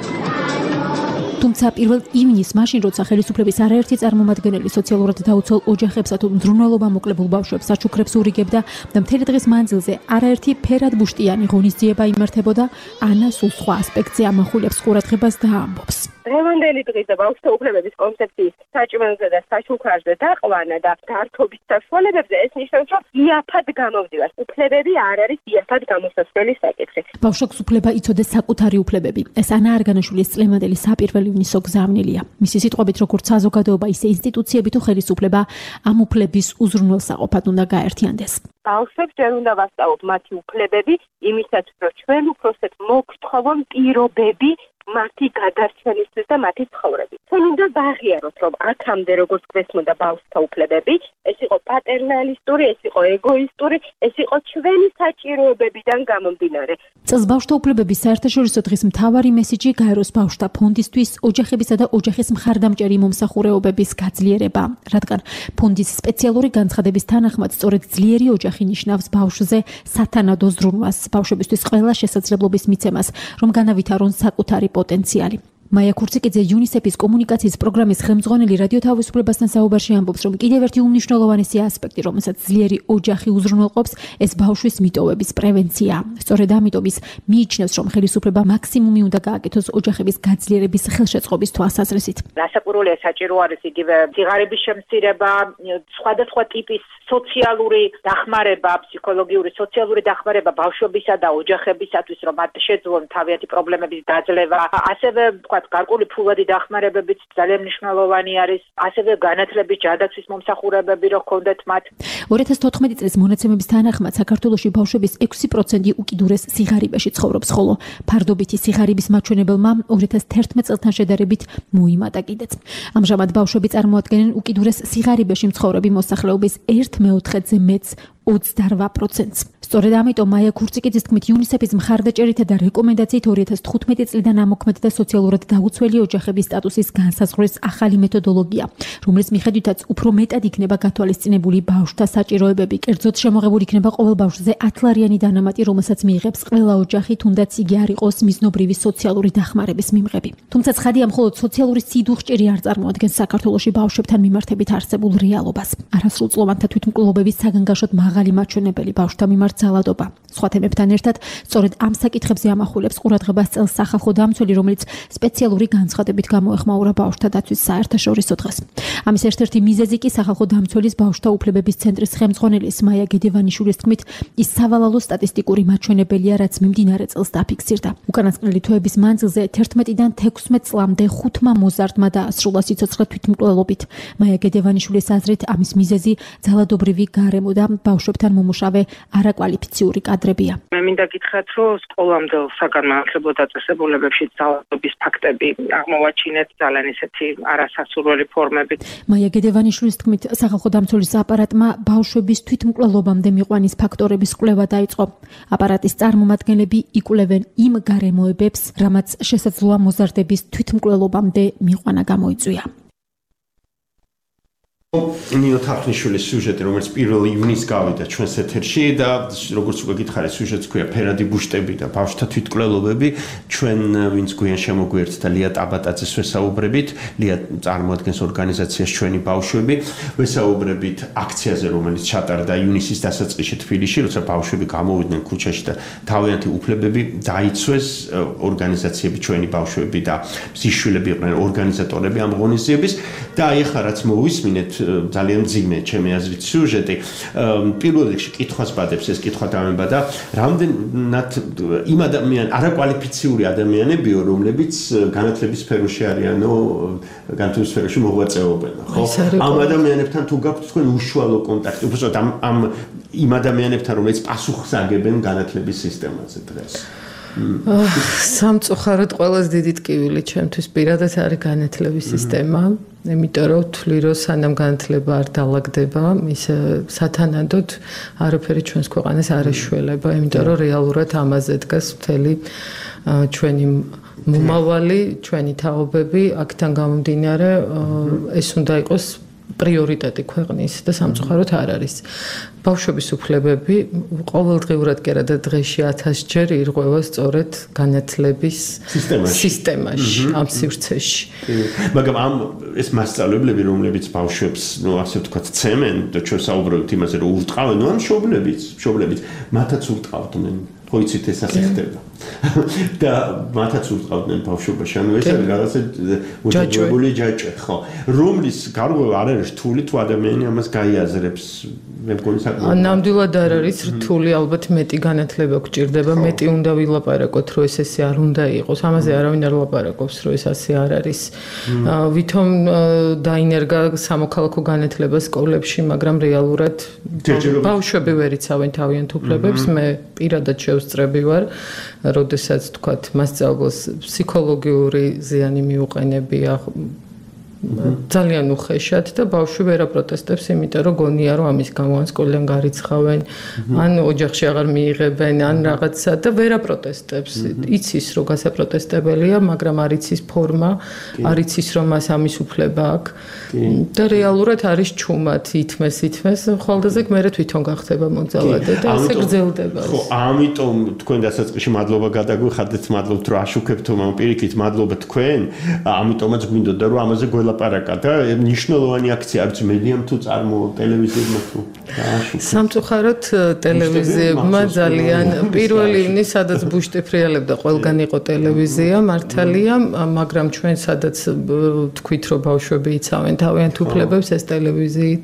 თუმცა 1 ივნისს მაშინ როცა ხელისუფლების არაერთი წარმომადგენელი სოციალურად დაუცველ ოჯახებსა თუ მზრუნველობა მოკლებულ ბავშვებს საჩუქრებს ურიგებდა და მთელი დღის მანძილზე არაერთი ფერად ბუშტიანი ღონისძიება იმართებოდა, ანა სულ სხვა ასპექტზე ამახვილებს ყურადღებას და ამბობს. დღევანდელი დღის და ბავშვთა უფლებების კონცეფციის საჭმელზე და საჩუქრებზე დაყვანა და გართობის საშუალებებზე ეს ნიშნავს, რომ იაფად გამოვდივართ. უფლებები არ არის იაფად გამოსასვლელი საკითხი. ბავშვებს უფლება იცოდეს საკუთარი უფლებები. ეს ანა არგანაშვილის წლევანდელი საპირველი ივნისო გზავნილია. მისი სიტყვებით, როგორც საზოგადოება, ისე ინსტიტუციები თუ ხელისუფლება ამ უფლების უზრუნველსაყოფად უნდა გაერთიანდეს. ბავშვებს ჯერ უნდა ვასწავლოთ მათი უფლებები, იმისათვის, რომ ჩვენ უფროსებს მოგთხოვონ პირობები მათი გადარჩენისთვის და მათი ცხოვრების. ჩვენ უნდა ვაღიაროთ, რომ აქამდე როგორც გვესმოდა ბავშვთა უფლებები, ეს იყო პატერნალისტური, ეს იყო ეგოისტური, ეს იყო ჩვენი საჭიროებებიდან გამომდინარე. წელს ბავშვთა უფლებების საერთაშორისო დღის მთავარი მესიჯი გაეროს ბავშვთა ფონდისთვის ოჯახებისა და ოჯახის მხარდამჭერი მომსახურეობების გაძლიერება, რადგან ფონდის სპეციალური განცხადების თანახმად სწორედ ძლიერი ოჯახი ნიშნავს ბავშვზე სათანადო ზრუნვას, ბავშვებისთვის ყველა შესაძლებლობის მიცემას, რომ განავითარონ საკუთარი პოტენციალი. მაია ქურციკიძე UNICEF-ის კომუნიკაციის პროგრამის ხელმძღვანელი რადიო თავისუფლებასთან საუბარში ამბობს, რომ კიდევ ერთი უმნიშვნელოვანესი ასპექტი, რომელსაც ძლიერი ოჯახი უზრუნველყოფს, ეს ბავშვის მიტოვების პრევენციაა. სწორედ ამიტომ ის მიიჩნევს, რომ ხელისუფლება მაქსიმუმი უნდა გააკეთოს ოჯახების გაძლიერების ხელშეწყობის თვალსაზრისით. რასაკვირველია, საჭირო არის იგივე სიღარიბის შემცირება, სხვადასხვა ტიპის სოციალური დახმარება, ფსიქოლოგიური, სოციალური დახმარება ბავშვებისა და ოჯახებისათვის, რომ მათ შეძლონ თავიანთი პრობლემების დაძლევა, ასევე გარკვეული ფულადი დახმარებებიც ძალიან მნიშვნელოვანი არის, ასევე განათლების ჯადაცვის მომსახურებები რო ჰქონდეთ მათ. 2014 წლის მონაცემების თანახმად საქართველოში ბავშვების 6% უკიდურეს სიღარიბეში ცხოვრობს, ხოლო ფარდობითი სიღარიბის მაჩვენებელმა 2011 წელთან შედარებით მოიმატა კიდეც. ამჟამად ბავშვები წარმოადგენენ უკიდურეს სიღარიბეში მცხოვრები მოსახლეობის 1/4-ზე მეტს 28%-ს. სწორედ ამიტომ მაია ქურციკიძის თქმით, UNICEF-ის მხარდაჭერითა და რეკომენდაციით 2015 წლიდან ამოქმედა და სოციალურად დაუცველი ოჯახების სტატუსის განსაზღვრის ახალი მეთოდოლოგია, რომლის მიხედვითაც უფრო მეტად იქნება გათვალისწინებული ბავშვთა საჭიროებები. კერძოდ შემოღებული იქნება ყოველ ბავშვზე 10 ლარიანი დანამატი, რომელსაც მიიღებს ყველა ოჯახი, თუნდაც იგი არ იყოს მიზნობრივი სოციალური დახმარების მიმღები. თუმცა ცხადია, მხოლოდ სოციალური სიდუხჭირი არ წარმოადგენს საქართველოში ბავშვებთან მიმართებით არსებულ რეალობას. არასრულწლოვანთა თვითმკვლელობების საგანგაშოდ მაღალი მაჩვენებელი ბავშვთა მიმართ ძალადობა. სხვა თემებთან ერთად, სწორედ ამ საკითხებზე ამახვილებს ყურადღებას წელს სახალხო დამცველი, რომელიც სპეციალური განცხადებით გამოეხმაურა ბავშვთა დაცვის საერთაშორისო დღეს. ამის ერთ-ერთი მიზეზი კი სახალხო დამცველის ბავშვთა უფლებების ცენტრის ხელმძღვანელის მაია გედევანიშვილის თქმით, ის სავალალო სტატისტიკური მაჩვენებელია, რაც მიმდინარე წელს დაფიქსირდა. უკანასკნელი თვეების მანძილზე 11-დან 16 წლამდე 5 მოზარდმა დაასრულა სიცოცხლე თვითმკვლელობით. მაია გედევანიშვილის აზრით, ამის მიზეზი ძალადობრივი გარემო და ბავშვებთან მომუშავე არაკვალიფიციური კადრებია. მე მინდა გითხრათ, რომ სკოლამდელ საგანმანათლებლო დაწესებულებებში ძალადობის ფაქტები აღმოვაჩინეთ ძალიან ისეთი არასასურველი ფორმებით. მაია გედევანიშვილის თქმით, სახალხო დამცველის აპარატმა ბავშვების თვითმკვლელობამდე მიყვანის ფაქტორების კვლევა დაიწყო. აპარატის წარმომადგენლები იკვლევენ იმ გარემოებებს, რამაც შესაძლოა მოზარდების თვითმკვლელობამდე მიყვანა გამოიწვია. ნინო თახნიშვილის სიუჟეტი, რომელიც 1 ივნისს გავიდა ჩვენს ეთერში და როგორც უკვე გითხარით, სიუჟეტს ქვია ფერადი ბუშტები და ბავშვთა თვითმკვლელობები. ჩვენ ვინც გვიან შემოგვიერთდა ლია ტაბატაძეს ვესაუბრებით, ლია წარმოადგენს ორგანიზაციას ჩვენი ბავშვები, ვესაუბრებით აქციაზე, რომელიც ჩატარდა ივნისის დასაწყისში თბილისში, როცა ბავშვები გამოვიდნენ ქუჩაში და თავიანთი უფლებები დაიცვეს, ორგანიზაციები ჩვენი ბავშვები და მზისშვილები იყვნენ ორგანიზატორები ამ ღონისძიების და აი ახლა რაც მოვისმინეთ ძალიან მძიმე ჩემი აზრით სიუჟეტი. პირველ რიგში კითხვას ბადებს ეს კითხვა დამება და რამდენად იმ არაკვალიფიციური ადამიანებიო, რომლებიც განათლების სფეროში არიანო, განათლების სფეროში მოღვაწეობენ, ხო? ამ ადამიანებთან თუ გაქვთ თქვენ უშუალო კონტაქტი, უბრალოდ ამ იმ ადამიანებთან, რომლებიც პასუხს აგებენ განათლების სისტემაზე დღეს. სამწუხაროდ ყველაზე დიდი ტკივილი ჩემთვის პირადად არის განათლების სისტემა. იმიტომ რომ ვთვლი რომ სანამ განათლება არ დაალაგდება, ის სათანადოდ არაფერი ჩვენს ქვეყანას არ ეშველება, იმიტომ რომ რეალურად ამაზე დგას მთელი ჩვენი მომავალი, ჩვენი თაობები, აქედან გამომდინარე ეს უნდა იყოს პრიორიტეტი ქვეყნის და სამწუხაროდ არ არის. ბავშვების უფლებები ყოველდღიურად კი არა და დღეში 1000 ჯერ ირღვევა სწორედ განათლების სისტემაში, ამ სივრცეში. მაგრამ ამ ეს მასწავლებლები, რომლებიც ბავშვებს, ასე ვთქვათ, ცემენ და ჩვენ საუბრობთ იმაზე, რომ ურტყავენ, ამ მშობლებიც, მათაც ურტყავდნენ. ხო იცით ეს ასე ხდება. და მათაც ურტყავდნენ ბავშვობაში, ანუ ეს არის რაღაცა უჯრედული ჯაჭვი, ხო. რომლის გარღვევა არ არის რთული თუ ადამიანი ამას გაიაზრებს. მე მგონი საკმაოდ. ნამდვილად არ არის რთული, ალბათ მეტი განათლება გვჭირდება, მეტი უნდა ვილაპარაკოთ, რომ ესე არ უნდა იყოს. ამაზე არავინ არ ლაპარაკობს, რომ ეს ასე არ არის. ვითომ დაინერგა სამოქალაქო განათლება სკოლებში, მაგრამ რეალურად ბავშვები ვერ იცავენ თავიანთ უფლებებს. მე პირადად შევსწრები ვარ, როდესაც თქვათ მასწავლებელს ფსიქოლოგიური ზიანი მიუყენებია ძალიან უხეშად და ბავშვი ვერ აპროტესტებს, იმიტომ რომ გონია რომ ამის გამო ან სკოლიდან გარიცხავენ, ან ოჯახში აღარ მიიღებენ, ან რაღაცა და ვერ აპროტესტებს. იცის რომ გასაპროტესტებელია, მაგრამ არ იცის ფორმა, არ იცის რომ მას ამის უფლება აქვს და რეალურად არის ჩუმად ითმეს, ხოლმე მერე თვითონ გახდება მოძალადე და ასე გრძელდება. ხო, ამიტომ თქვენ დასაწყისში მადლობა გადაგვიხადეთ, მადლობთ რომ აშუქებთ ამ პირიქით, მადლობა თქვენ, ამიტომაც გვინდოდა რომ ამაზე ლაპარაკა და მნიშვნელოვანი აქცია არის მედიამ თუ ტელევიზიებმა თუ სამწუხაროდ ტელევიზიებმა ძალიან 1 ივნისს სადაც ბუშტი ფრიალებდა ყველგან იყო ტელევიზია მართალია, მაგრამ ჩვენ სადაც თქვით რომ ბავშვები იცავენ თავიანთ უფლებებს, ეს ტელევიზია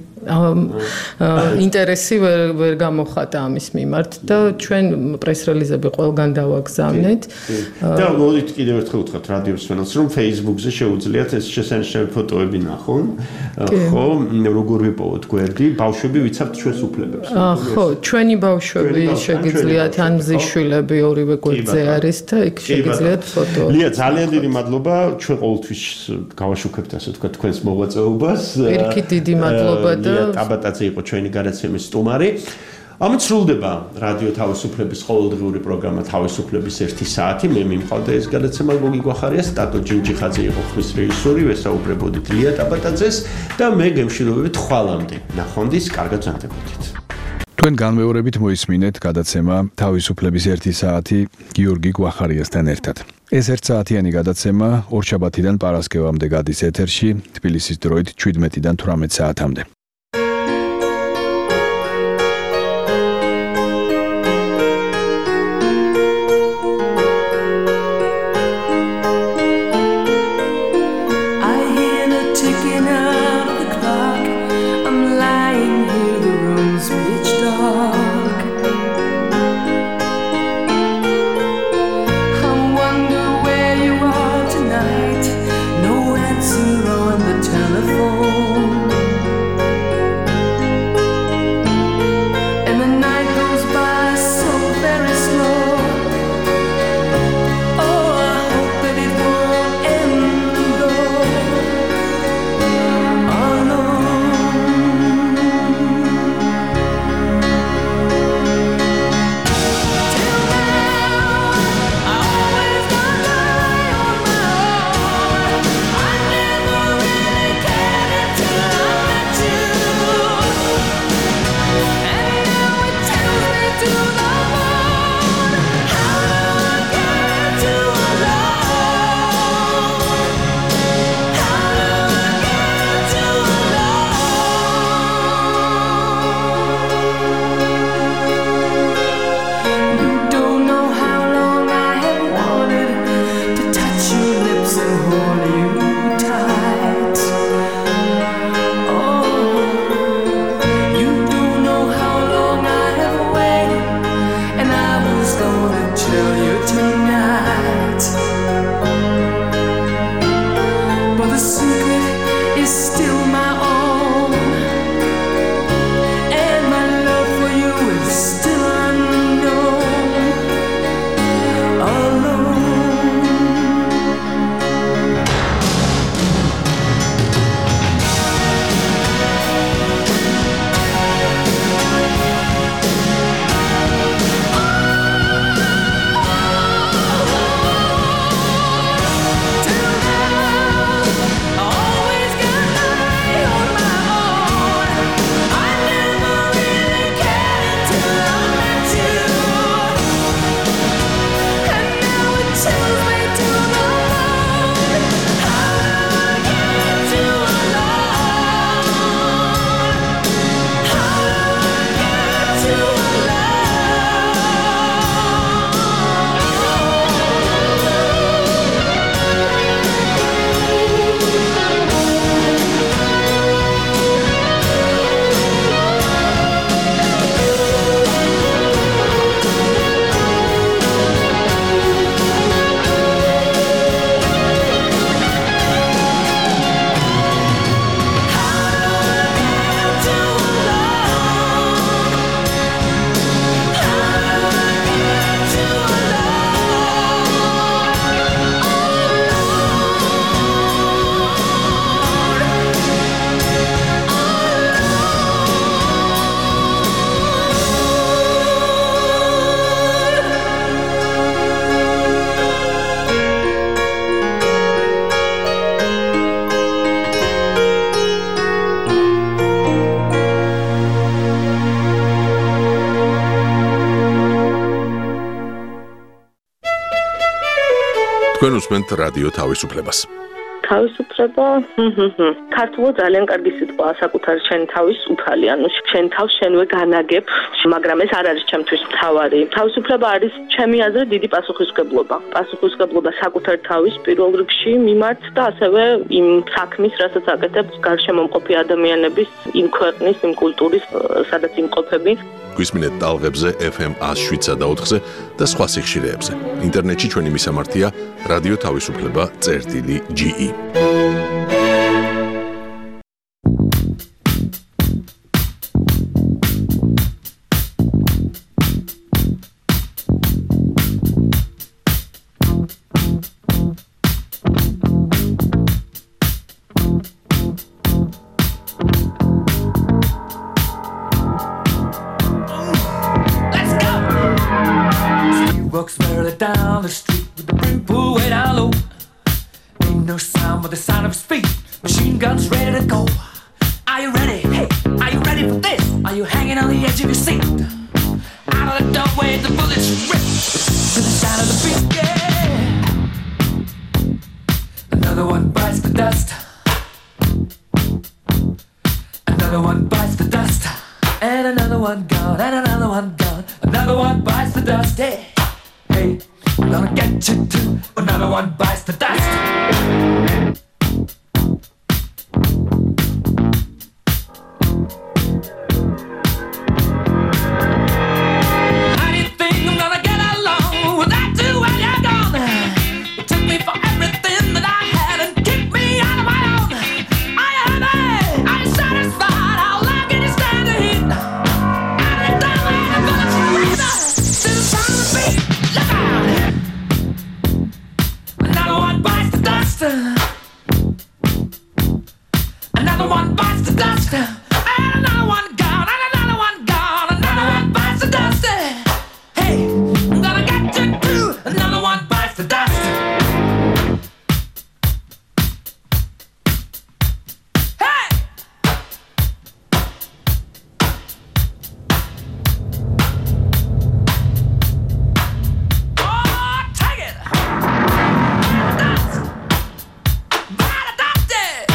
ინტერესი ვერ გამოხატა ამის მიმართ და ჩვენ პრეს-რელიზები ყველგან დავაგზავნეთ. და მოდით კიდევ ერთხელ ვთქვათ რადიოს ფენელს, რომ Facebook-ზე შეუძლიათ ეს შესანიშნავი ფოტოები ნახონ. ხო, როგორ ვიპოვოთ გვერდი, ბავშვები ვიცავთ ჩვენს უფლებებს. ხო, ჩვენი ბავშვები შეგიძლიათ ან მზისშვილები ორივე გვერდზე არის და იქ შეგიძლიათ ფოტო. ლია, ძალიან დიდი მადლობა, ჩვენ ყოველთვის გავაშუქებთ ასე ვთქვათ თქვენს მოღვაწეობას. პირიქით დიდი მადლობა და ტაბატაძე იყო ჩვენი გადაცემის სტუმარი. ამით სრულდება რადიო თავისუფლების ყოველდღიური პროგრამა თავისუფლების 1 საათი. მე მიმყავდა ეს გადაცემა გოგი გვახარიას, ტატო ჯინჯიხაძე იყო ხმის რეჟისორი, ვესაუბრებოდით ლია ტაბატაძეს და მე გემშვიდობებით ხვალამდე. ნახვამდის, კარგად ზამთრობთ. თქვენ განმეორებით მოისმინეთ გადაცემა თავისუფლების 1 საათი გიორგი გვახარიასთან ერთად. ეს 1 საათიანი გადაცემა ორშაბათიდან პარასკევამდე გადის ეთერში, თბილისის დროით 17-დან 18 საათამდე. თქვენ უსმენთ რადიო თავისუფლებას. თავისუფლება, ქართულად ძალიან კარგი სიტყვაა საკუთარი შენი თავის უფალი, ანუ შენ თავს შენვე განაგებ, მაგრამ ეს არ არის ჩემთვის მთავარი. თავისუფლება არის ჩემი აზრით დიდი პასუხისმგებლობა. პასუხისმგებლობა საკუთარი თავის პირველ რიგში მიმართ და ასევე იმ საქმის, რასაც აკეთებ გარშემომყოფი ადამიანების, იმ ქვეყნის, იმ კულტურის, სადაც იმყოფები. გვისმინეთ ტალღებზე FM 107.4-ზე და სხვა სიხშირეებზე. ინტერნეტში ჩვენი მისამართია რადიო თავისუფლება.ge. Folks barely down the street with the brim pulled way down low. Ain't no sound but the sound of his feet. Machine guns ready to go. Are you ready? Hey, are you ready for this? Are you hanging on the edge of your seat? Out of the doorway, the bullets rip to the sound of the beat. Yeah. Another one bites the dust. Another one bites the dust. And another one gone. And another one gone. Another one bites the dust. Hey, hey, I'm gonna get you too. Another one bites the dust. Another one bites the dust. And another one gone. And another one gone. Another one bites the dust. Hey, I'm gonna get you too. Another one bites the dust. Hey! Oh, take it! Dust! Bite the dust!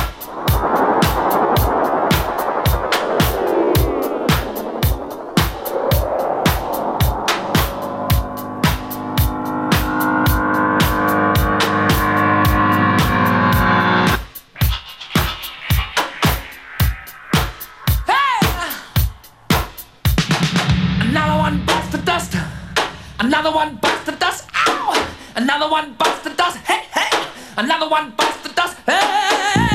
Another one bites the dust. Another one bites the dust. Ow! Another one bites the dust. Hey, hey! Another one bites the dust. Hey!